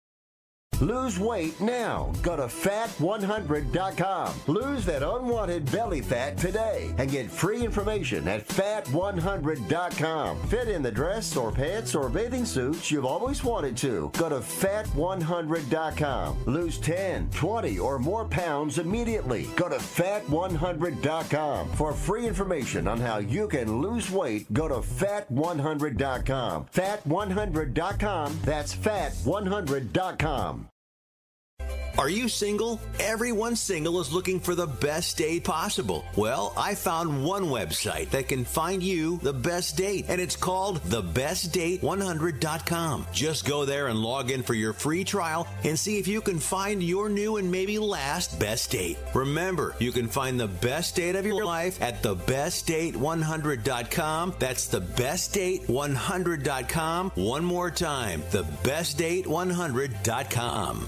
Lose weight now. Go to fat one hundred dot com. Lose that unwanted belly fat today and get free information at fat one hundred dot com. Fit in the dress or pants or bathing suits you've always wanted to. Go to fat one hundred dot com. Lose ten, twenty, or more pounds immediately. Go to fat one hundred dot com. For free information on how you can lose weight, go to fat one hundred dot com. fat one hundred dot com. That's fat one hundred dot com. Are you single? Everyone single is looking for the best date possible. Well, I found one website that can find you the best date, and it's called the best date one hundred dot com. Just go there and log in for your free trial and see if you can find your new and maybe last best date. Remember, you can find the best date of your life at the best date one hundred dot com. That's the best date one hundred dot com. One more time, the best date one hundred dot com.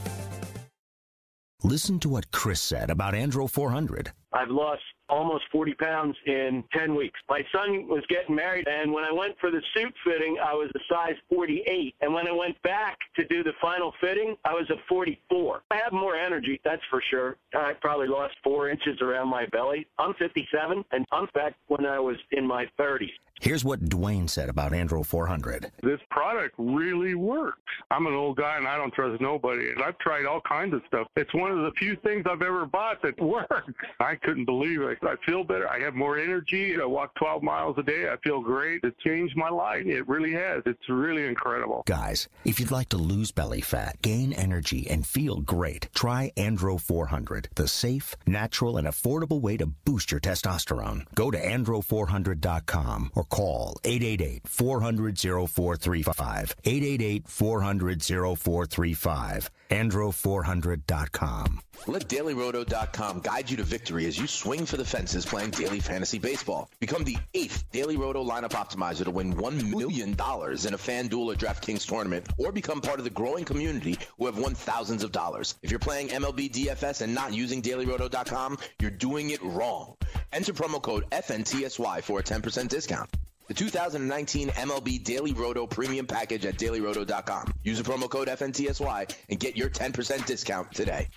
Listen to what Chris said about Andro four hundred. I've lost almost forty pounds in ten weeks. My son was getting married, and when I went for the suit fitting, I was a size forty-eight. And when I went back to do the final fitting, I was a forty-four. I have more energy, that's for sure. I probably lost four inches around my belly. I'm fifty-seven, and I'm back when I was in my thirties. Here's what Dwayne said about Andro four hundred. This product really works. I'm an old guy and I don't trust nobody. And I've tried all kinds of stuff. It's one of the few things I've ever bought that works. I couldn't believe it. I feel better. I have more energy. I walk twelve miles a day. I feel great. It's changed my life. It really has. It's really incredible. Guys, if you'd like to lose belly fat, gain energy, and feel great, try Andro four hundred, the safe, natural, and affordable way to boost your testosterone. Go to andro four hundred dot com or call eight eight eight, four hundred, oh four three five, eight eight eight, four hundred, oh four three five, andro four hundred dot com. Let daily roto dot com guide you to victory as you swing for the fences playing daily fantasy baseball. Become the eighth Daily Roto lineup optimizer to win one million dollars in a FanDuel or DraftKings tournament, or become part of the growing community who have won thousands of dollars. If you're playing M L B D F S and not using daily roto dot com, you're doing it wrong. Enter promo code F N T S Y for a ten percent discount. The two thousand nineteen M L B Daily Roto Premium Package at daily roto dot com. Use the promo code F N T S Y and get your ten percent discount today.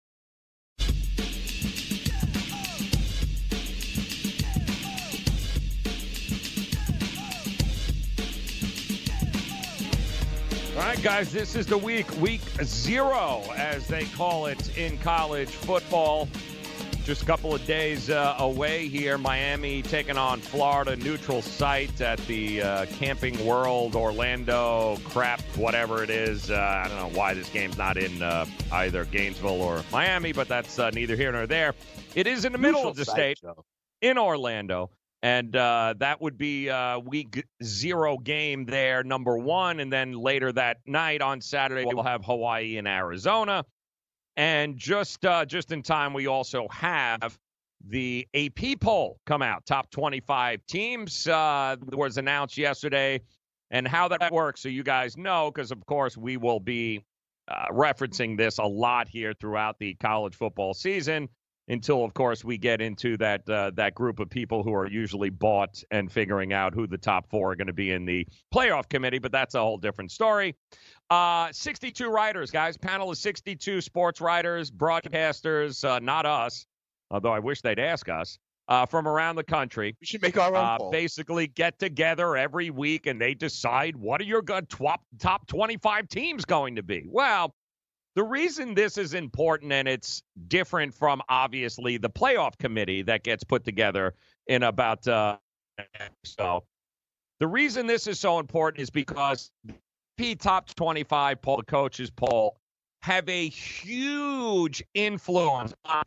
All right, guys, this is the week, week zero, as they call it in college football. Just a couple of days uh, away here. Miami taking on Florida, neutral site at the uh, Camping World, Orlando, crap, whatever it is. Uh, I don't know why this game's not in uh, either Gainesville or Miami, but that's uh, neither here nor there. It is in the middle Neutral of the site, state, Joe. in Orlando. And uh, that would be uh, week zero game there, number one. And then later that night on Saturday, we'll have Hawaii and Arizona. And just uh, just in time, we also have the A P poll come out. Top twenty-five teams uh, was announced yesterday. And how that works, so you guys know, because, of course, we will be uh, referencing this a lot here throughout the college football season. Until, of course, we get into that uh, that group of people who are usually bought and figuring out who the top four are going to be in the playoff committee. But that's a whole different story. Uh, sixty-two writers, guys. Panel of sixty-two sports writers, broadcasters, uh, not us, although I wish they'd ask us, uh, from around the country. We should make our own uh, poll. Basically get together every week, and they decide what are your good top, top twenty-five teams going to be. Well, the reason this is important, and it's different from, obviously, the playoff committee that gets put together in about uh, so. The reason this is so important is because the P top twenty-five poll, the coaches poll, have a huge influence on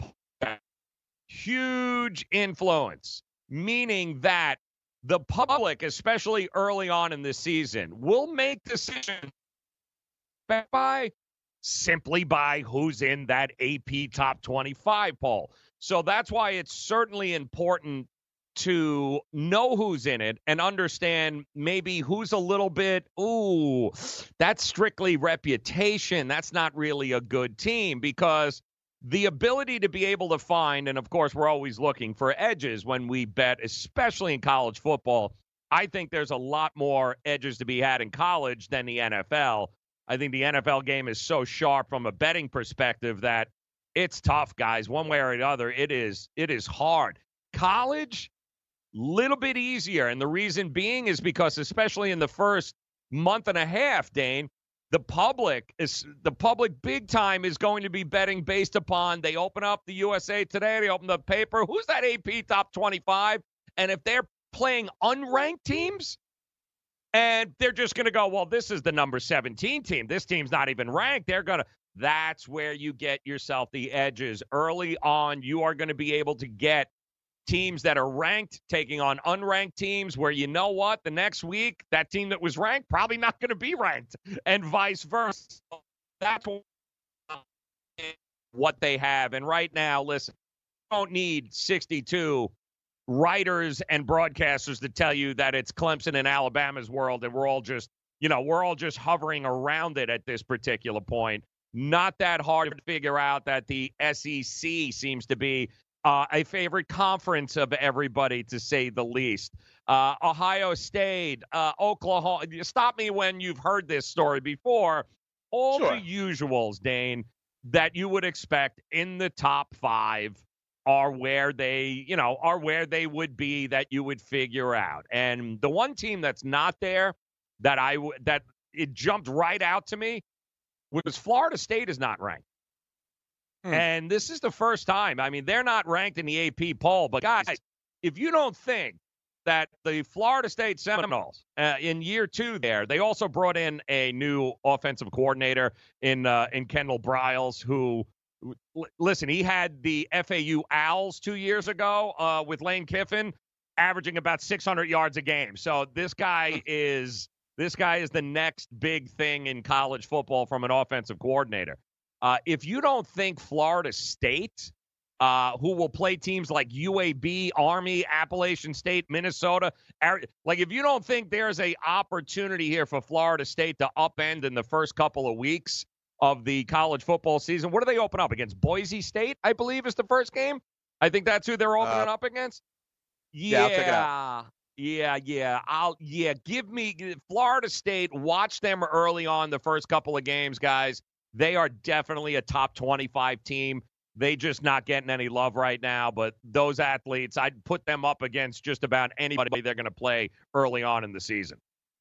huge influence, meaning that the public, especially early on in the season, will make decisions by simply by who's in that A P top twenty-five poll. So that's why it's certainly important to know who's in it and understand maybe who's a little bit, ooh, that's strictly reputation. That's not really a good team, because the ability to be able to find, and of course we're always looking for edges when we bet, especially in college football. I think there's a lot more edges to be had in college than the N F L. I think the N F L game is so sharp from a betting perspective that it's tough, guys. One way or the other, it is it is hard. College, little bit easier. And the reason being is because, especially in the first month and a half, Dane, the public is the public big time is going to be betting based upon, they open up the U S A Today, they open the paper, who's that A P top twenty-five? And if they're playing unranked teams, and they're just going to go, well, this is the number seventeen team. This team's not even ranked. They're going to – that's where you get yourself the edges. Early on, you are going to be able to get teams that are ranked taking on unranked teams where, you know what, the next week, that team that was ranked probably not going to be ranked, and vice versa. That's what they have. And right now, listen, you don't need sixty-two writers and broadcasters to tell you that it's Clemson and Alabama's world, and we're all just, you know, we're all just hovering around it at this particular point. Not that hard to figure out that the S E C seems to be uh, a favorite conference of everybody, to say the least. Uh, Ohio State, uh, Oklahoma. Stop me when you've heard this story before. All Sure. the usuals, Dane, that you would expect in the top five are where they, you know, are where they would be that you would figure out. And the one team that's not there that I w- that it jumped right out to me was Florida State is not ranked. Hmm. And this is the first time. I mean, they're not ranked in the A P poll, but guys, if you don't think that the Florida State Seminoles uh, in year two there, they also brought in a new offensive coordinator in uh, in Kendall Briles, who, l- listen, he had the F A U Owls two years ago uh, with Lane Kiffin, averaging about six hundred yards a game. So this guy is this guy is the next big thing in college football from an offensive coordinator. Uh, if you don't think Florida State, Uh, who will play teams like U A B, Army, Appalachian State, Minnesota. Like, if you don't think there's a opportunity here for Florida State to upend in the first couple of weeks of the college football season, what do they open up against? Boise State, I believe, is the first game. I think that's who they're opening uh, up against. Yeah, yeah, I'll check it out. yeah, yeah. I'll yeah. Give me Florida State. Watch them early on the first couple of games, guys. They are definitely a top twenty-five team. They just not getting any love right now, but those athletes, I'd put them up against just about anybody they're going to play early on in the season.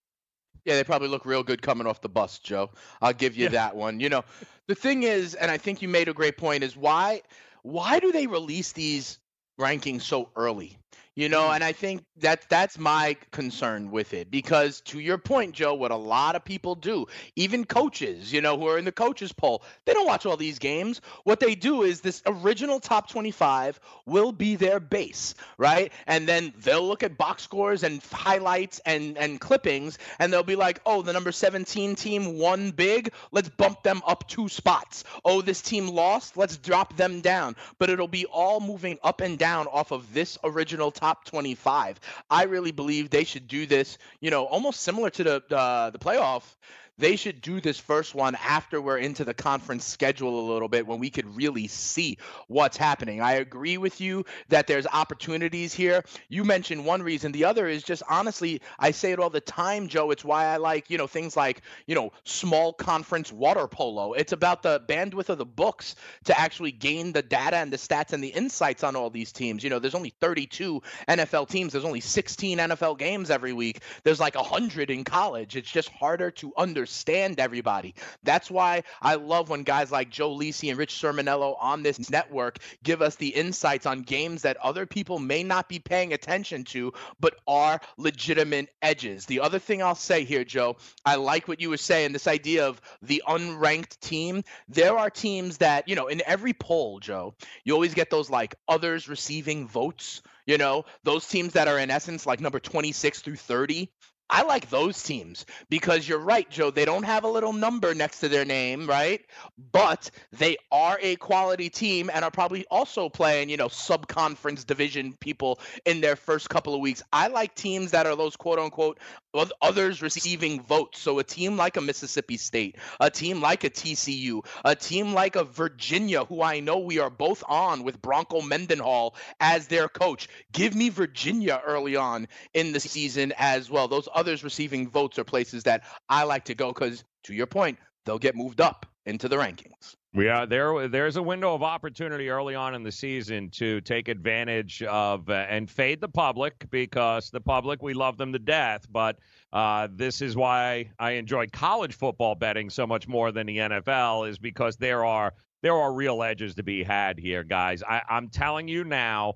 Yeah, they probably look real good coming off the bus, Joe. I'll give you yeah. that one. You know, the thing is, and I think you made a great point, is why why do they release these rankings so early? You know, and I think that that's my concern with it, because to your point, Joe, what a lot of people do, even coaches, you know, who are in the coaches poll, they don't watch all these games. What they do is this original top twenty-five will be their base, right? And then they'll look at box scores and highlights and, and clippings, and they'll be like, oh, the number seventeen team won big. Let's bump them up two spots. Oh, this team lost. Let's drop them down. But it'll be all moving up and down off of this original top top twenty-five. I really believe they should do this, you know, almost similar to the uh, the playoff. They should do this first one after we're into the conference schedule a little bit, when we could really see what's happening. I agree with you that there's opportunities here. You mentioned one reason. The other is just, honestly, I say it all the time, Joe. It's why I like, you know, things like, you know, small conference water polo. It's about the bandwidth of the books to actually gain the data and the stats and the insights on all these teams. You know, there's only thirty-two N F L teams. There's only sixteen N F L games every week. There's like one hundred in college. It's just harder to understand. Understand everybody. That's why I love when guys like Joe Lisi and Rich Sermonello on this network give us the insights on games that other people may not be paying attention to, but are legitimate edges. The other thing I'll say here, Joe, I like what you were saying, this idea of the unranked team. There are teams that, you know, in every poll, Joe, you always get those like others receiving votes, you know, those teams that are in essence like number twenty-six through thirty. I like those teams because you're right, Joe. They don't have a little number next to their name, right? But they are a quality team and are probably also playing, you know, sub-conference division people in their first couple of weeks. I like teams that are those quote-unquote others receiving votes. So a team like a Mississippi State, a team like a T C U, a team like a Virginia, who I know we are both on with Bronco Mendenhall as their coach. Give me Virginia early on in the season as well. Those others receiving votes are places that I like to go because, to your point, they'll get moved up into the rankings. Yeah, there, there's a window of opportunity early on in the season to take advantage of uh, and fade the public, because the public, we love them to death. But uh, this is why I enjoy college football betting so much more than the N F L, is because there are there are real edges to be had here, guys. I, I'm telling you now,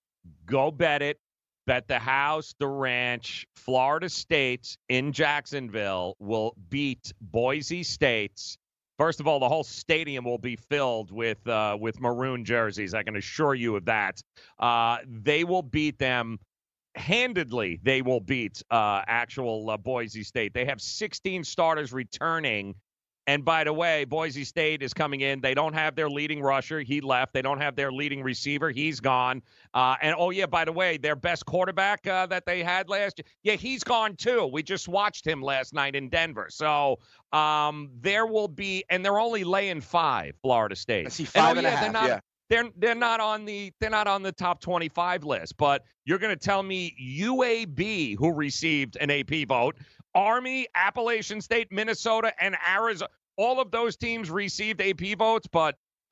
go bet it. Bet the house, the ranch. Florida State in Jacksonville will beat Boise State. First of all, the whole stadium will be filled with uh, with maroon jerseys. I can assure you of that. Uh, they will beat them handedly. They will beat uh, actual uh, Boise State. They have sixteen starters returning. And by the way, Boise State is coming in. They don't have their leading rusher. He left. They don't have their leading receiver. He's gone. Uh, and, oh, yeah, by the way, their best quarterback uh, that they had last year, yeah, he's gone too. We just watched him last night in Denver. So um, there will be – and they're only laying five, Florida State. I see five and, and oh, a yeah, half, they're not, yeah. They're, they're, not on the, they're not on the top twenty-five list. But you're going to tell me U A B, who received an A P vote, Army, Appalachian State, Minnesota, and Arizona – all of those teams received A P votes, but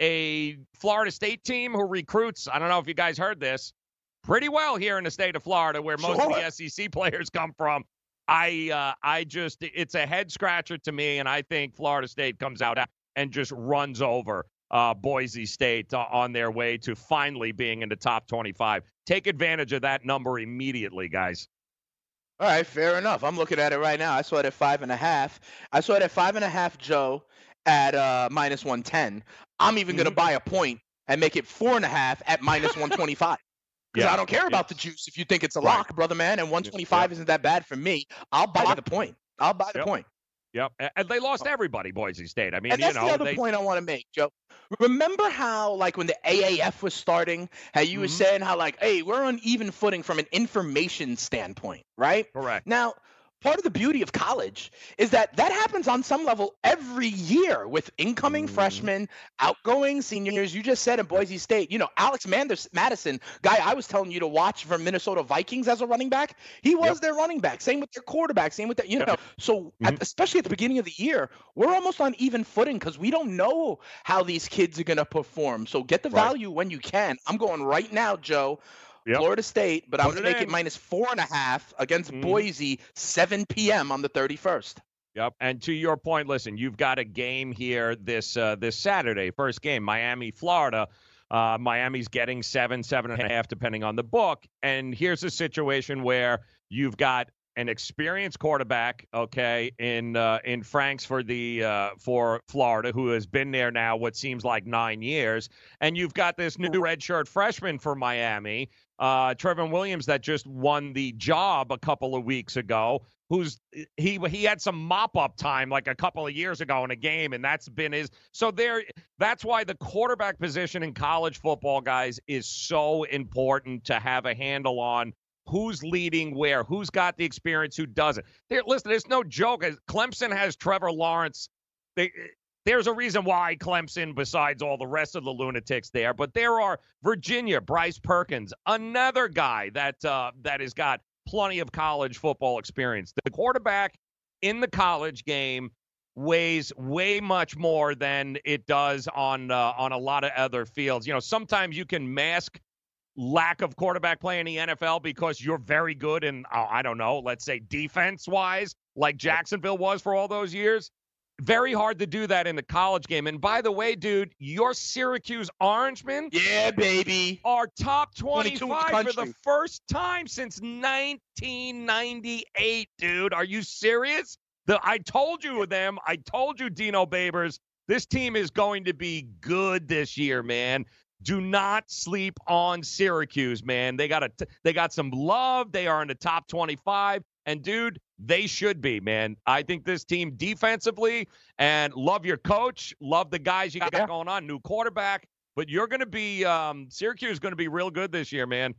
a Florida State team who recruits, I don't know if you guys heard this, pretty well here in the state of Florida, where most Sure. of the S E C players come from. I uh, I just, it's a head scratcher to me, and I think Florida State comes out and just runs over uh, Boise State uh, on their way to finally being in the top twenty-five. Take advantage of that number immediately, guys. All right, fair enough. I'm looking at it right now. I saw it at five and a half. I saw it at five and a half, Joe, at uh, minus one ten. I'm even Mm-hmm. going to buy a point and make it four and a half at minus one twenty-five. Because Yeah. I don't care about the juice if you think it's a Right. lock, brother man, and one twenty-five isn't that bad for me. I'll buy the point. I'll buy the Yep. point. Yep. A- And they lost everybody, Boise State. I mean, And that's you know, the other they, point I want to make, Joe. Remember how, like, when the A A F was starting, how you were Mhm. saying how, like, hey, we're on even footing from an information standpoint, right? Correct. Now, part of the beauty of college is that that happens on some level every year with incoming Mm-hmm. freshmen, outgoing seniors. You just said in Boise State, you know, Alex Manders- Madison, guy I was telling you to watch for Minnesota Vikings as a running back, he was Yep. their running back. Same with their quarterback. Same with that, you know. Yep. So, at, especially at the beginning of the year, we're almost on even footing because we don't know how these kids are going to perform. So, get the Right. value when you can. I'm going right now, Joe. Yep. Florida State, but I'm Put going to it make it in. minus four and a half against Mhm. Boise, seven p.m. on the thirty-first. Yep. And to your point, listen, you've got a game here this uh, this Saturday, first game, Miami, Florida. Uh, Miami's getting seven, seven and a half, depending on the book. And here's a situation where you've got an experienced quarterback, okay, in uh, in Franks for the uh, for Florida, who has been there now what seems like nine years, and you've got this new redshirt freshman for Miami, uh, Trevin Williams, that just won the job a couple of weeks ago. Who's he? He had some mop-up time like a couple of years ago in a game, and that's been his. So there, that's why the quarterback position in college football, guys, is so important to have a handle on. Who's leading where? Who's got the experience? Who doesn't? There, listen, there's no joke. Clemson has Trevor Lawrence. They, there's a reason why Clemson, besides all the rest of the lunatics there, but there are Virginia, Bryce Perkins, another guy that uh, that has got plenty of college football experience. The quarterback in the college game weighs way much more than it does on uh, on a lot of other fields. You know, sometimes you can mask lack of quarterback play in the N F L because you're very good in, uh, I don't know, let's say defense-wise, like Jacksonville was for all those years. Very hard to do that in the college game. And by the way, dude, your Syracuse Orangemen Yeah, baby. are top twenty-two in the twenty-five for the country. first time since nineteen ninety-eight, dude. Are you serious? The I told you them. I told you, Dino Babers, this team is going to be good this year, man. Do not sleep on Syracuse, man. They got a t- they got some love. They are in the top twenty-five. And, dude, they should be, man. I think this team defensively, and love your coach, love the guys you got Yeah. going on, new quarterback. But you're going to be um, – Syracuse is going to be real good this year, man.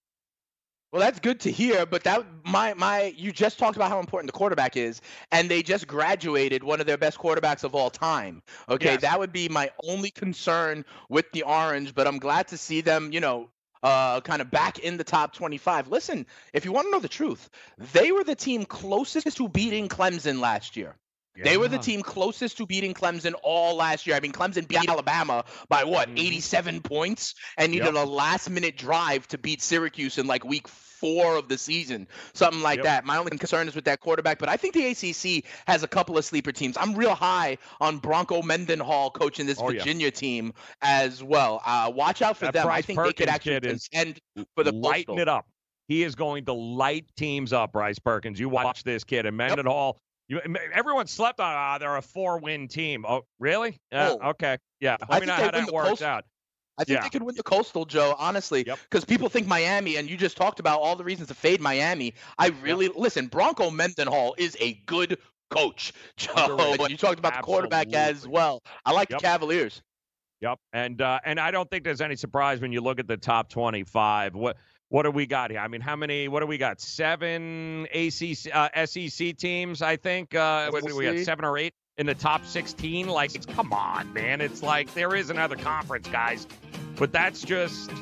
Well, that's good to hear, but that my my you just talked about how important the quarterback is, and they just graduated one of their best quarterbacks of all time. Okay, Yes. that would be my only concern with the Orange, but I'm glad to see them, you know, uh, kind of back in the top twenty-five. Listen, if you want to know the truth, they were the team closest to beating Clemson last year. They were the Yeah. team closest to beating Clemson all last year. I mean, Clemson beat Alabama by what, Mhm. eighty-seven points, and needed Yep. a last-minute drive to beat Syracuse in like week four of the season, something like Yep. that. My only concern is with that quarterback, but I think the A C C has a couple of sleeper teams. I'm real high on Bronco Mendenhall coaching this Oh, yeah. Virginia team as well. Uh, watch out for That them. I Bryce think they could Perkins actually kid is contend for the lighting Postal. it up. He is going to light teams up, Bryce Perkins. You watch this kid. And Mendenhall, you, everyone slept on, ah, they're a four-win team. Oh, really? Yeah, Oh. okay. Yeah, I let me think know they how win that the works Postal. out. I think Yeah. they could win the Coastal, Joe, honestly, Yep. because people think Miami, and you just talked about all the reasons to fade Miami. I really listen. Bronco Mendenhall is a good coach, Joe. Underrated. And you talked about the quarterback as Absolutely. well. I like Yep. the Cavaliers. Yep, and uh, and I don't think there's any surprise when you look at the top twenty-five. What what do we got here? I mean, how many? What do we got? Seven A C C, uh, S E C teams, I think. Uh, what do we got? S E C? Seven or eight in the top sixteen. Like, it's, come on, man. It's like there is another conference, guys, but that's just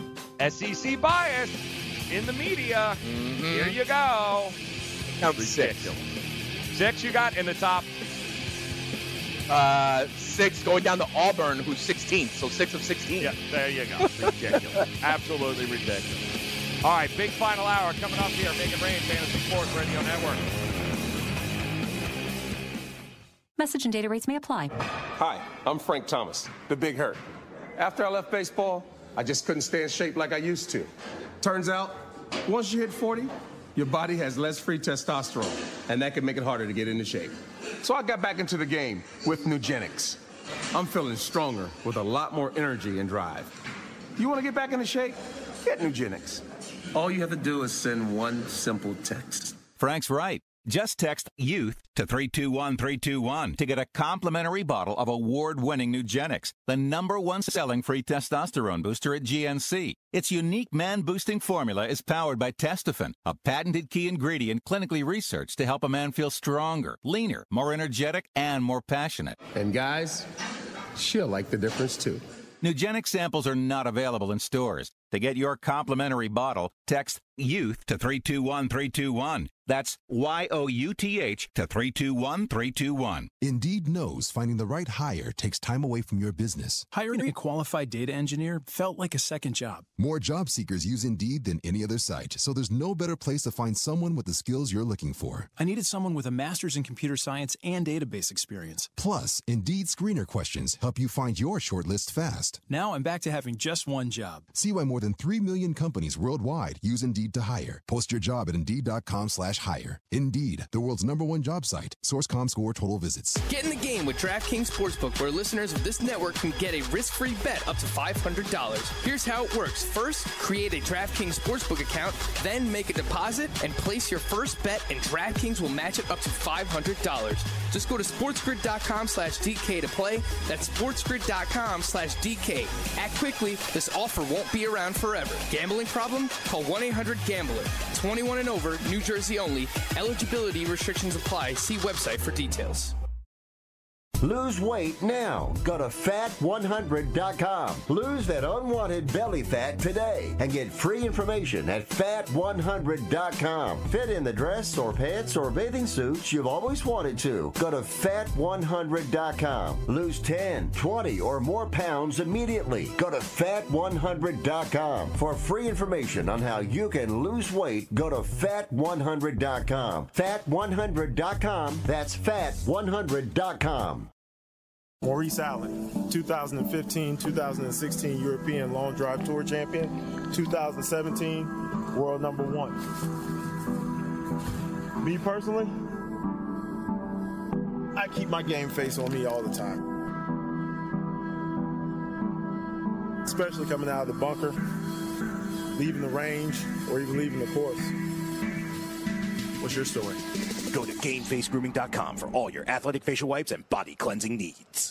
S E C bias in the media. Mm-hmm. Here you go. Count six. Six you got in the top. Uh, six going down to Auburn, who's sixteenth, so six of sixteen. Yeah, there you go. Ridiculous. Absolutely ridiculous. All right, big final hour coming up here. Make it rain, Fantasy Sports Radio Network. Message and data rates may apply. Hi, I'm Frank Thomas, the Big Hurt. After I left baseball, I just couldn't stay in shape like I used to. Turns out, once you hit forty, your body has less free testosterone, and that can make it harder to get into shape. So I got back into the game with Nugenics. I'm feeling stronger with a lot more energy and drive. You want to get back into shape? Get Nugenics. All you have to do is send one simple text. Frank's right. Just text YOUTH to three two one three two one to get a complimentary bottle of award-winning Nugenics, the number one selling free testosterone booster at G N C. Its unique man-boosting formula is powered by Testofen, a patented key ingredient clinically researched to help a man feel stronger, leaner, more energetic, and more passionate. And guys, she'll like the difference too. Nugenic samples are not available in stores. To get your complimentary bottle, text YOUTH to three two one three two one. That's Y O U T H to three two one three two one. Indeed knows finding the right hire takes time away from your business. Hiring a qualified data engineer felt like a second job. More job seekers use Indeed than any other site, so there's no better place to find someone with the skills you're looking for. I needed someone with a master's in computer science and database experience. Plus, Indeed screener questions help you find your shortlist fast. Now I'm back to having just one job. See why more than three million companies worldwide use Indeed to hire. Post your job at Indeed.com slash hire. Indeed, the world's number one job site. Source.com score total visits. Get in the game with DraftKings Sportsbook, where listeners of this network can get a risk-free bet up to five hundred dollars. Here's how it works. First, create a DraftKings Sportsbook account, then make a deposit and place your first bet, and DraftKings will match it up to five hundred dollars. Just go to SportsGrid.com slash DK to play. That's SportsGrid.com slash DK. Act quickly. This offer won't be around forever. Gambling problem? Call one eight hundred gambler. twenty-one and over, New Jersey only. Eligibility restrictions apply. See website for details. Lose weight now. Go to fat one hundred dot com. Lose that unwanted belly fat today and get free information at fat one hundred dot com. Fit in the dress or pants or bathing suits you've always wanted to. Go to fat one hundred dot com. Lose ten, twenty, or more pounds immediately. Go to fat one hundred dot com. For free information on how you can lose weight, go to fat one hundred dot com. fat one hundred dot com. That's fat one hundred dot com. Maurice Allen, two thousand fifteen two thousand sixteen European Long Drive Tour Champion, two thousand seventeen World Number One. Me personally, I keep my game face on me all the time. Especially coming out of the bunker, leaving the range, or even leaving the course. What's your story? Go to game face grooming dot com for all your athletic facial wipes and body cleansing needs.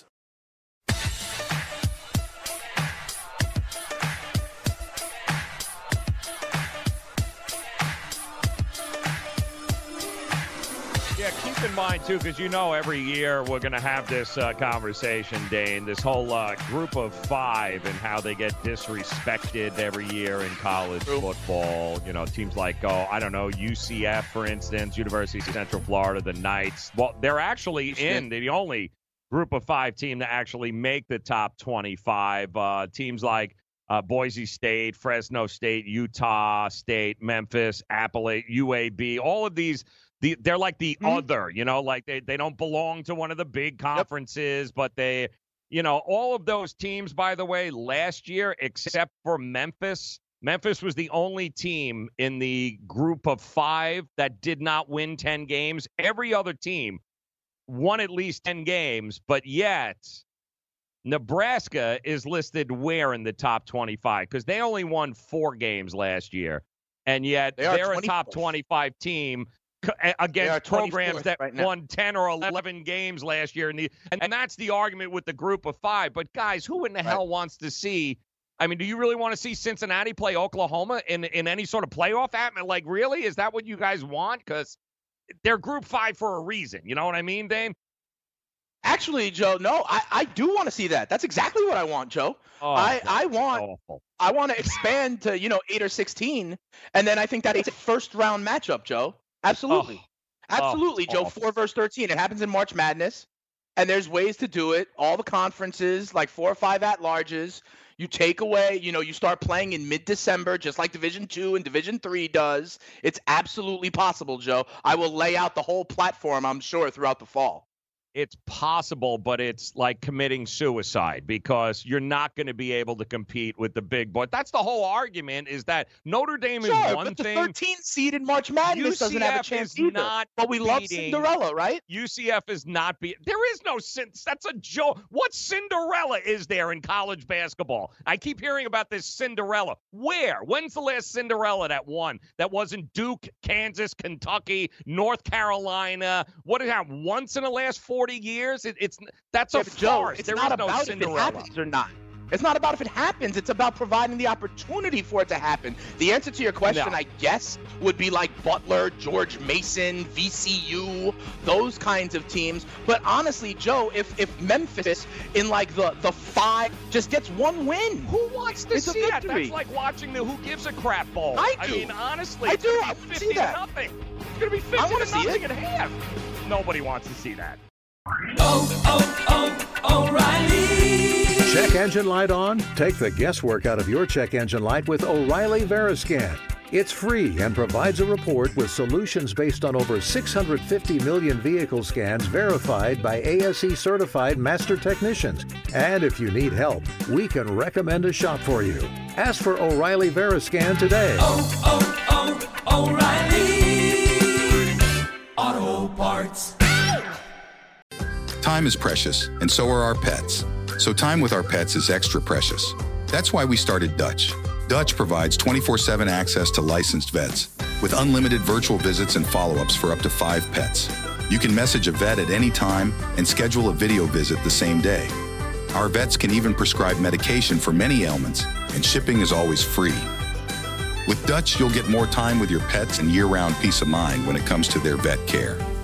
Yeah, keep in mind, too, because you know every year we're going to have this uh, conversation, Dane, this whole uh, group of five and how they get disrespected every year in college football. You know, teams like, oh, I don't know, U C F, for instance, University of Central Florida, the Knights. Well, they're actually in the only group of five team to actually make the top twenty-five. Uh, teams like uh, Boise State, Fresno State, Utah State, Memphis, Appalachia, U A B, all of these. The, they're like the mm-hmm. other, you know, like they, they don't belong to one of the big conferences, yep. but they, you know, all of those teams, by the way, last year, except for Memphis, Memphis was the only team in the group of five that did not win ten games. Every other team won at least ten games, but yet Nebraska is listed where in the top twenty-five? Because they only won four games last year, and yet they they're a top twenty-five team against programs that right won ten or eleven games last year. And, the, and, and that's the argument with the group of five. But, guys, who in the right. hell wants to see – I mean, do you really want to see Cincinnati play Oklahoma in, in any sort of playoff atmosphere? Like, really? Is that what you guys want? Because they're group five for a reason. You know what I mean, Dane? Actually, Joe, no, I, I do want to see that. That's exactly what I want, Joe. Oh, I, I want awful. I want to expand to, you know, eight or sixteen, and then I think that's a first-round matchup, Joe. Absolutely. Oh, Absolutely, oh, Joe. Awful. four versus thirteen. It happens in March Madness. And there's ways to do it. All the conferences, like four or five at-larges, you take away, you know, you start playing in mid-December, just like Division Two and Division Three does. It's absolutely possible, Joe. I will lay out the whole platform, I'm sure, throughout the fall. It's possible, but it's like committing suicide because you're not going to be able to compete with the big boy. That's the whole argument, is that Notre Dame sure, is one but the thing. thirteenth seed in March Madness U C F doesn't have a chance is either. Not but we love beating, Cinderella, right? U C F is not beating. There is no sin. That's a joke. What Cinderella is there in college basketball? I keep hearing about this Cinderella. Where? When's the last Cinderella that won? That wasn't Duke, Kansas, Kentucky, North Carolina. What did it happen? Once in the last forty years? It, it's that's a yeah, farce. Joe, it's there not is no about Cinderella. if it happens or not. It's not about if it happens. It's about providing the opportunity for it to happen. The answer to your question, No. I guess, would be like Butler, George Mason, V C U, those kinds of teams. But honestly, Joe, if if Memphis in like the the five just gets one win, who wants to it's see a that? victory. That's like watching the Who Gives a Crap Bowl. I do. I mean, honestly, I it's do. gonna be I want to fifty see to that. nothing. It's gonna be fifty I want to to see nothing it. at half. Nobody wants to see that. Check engine light on? Take the guesswork out of your check engine light with O'Reilly Veriscan. It's free and provides a report with solutions based on over six hundred fifty million vehicle scans verified by A S E certified master technicians. And if you need help, we can recommend a shop for you. Ask for O'Reilly Veriscan today. Oh, oh, oh, O'Reilly Auto Parts. Time is precious, and so are our pets. So time with our pets is extra precious. That's why we started Dutch. Dutch provides twenty-four seven access to licensed vets with unlimited virtual visits and follow-ups for up to five pets. You can message a vet at any time and schedule a video visit the same day. Our vets can even prescribe medication for many ailments, and shipping is always free. With Dutch, you'll get more time with your pets and year-round peace of mind when it comes to their vet care.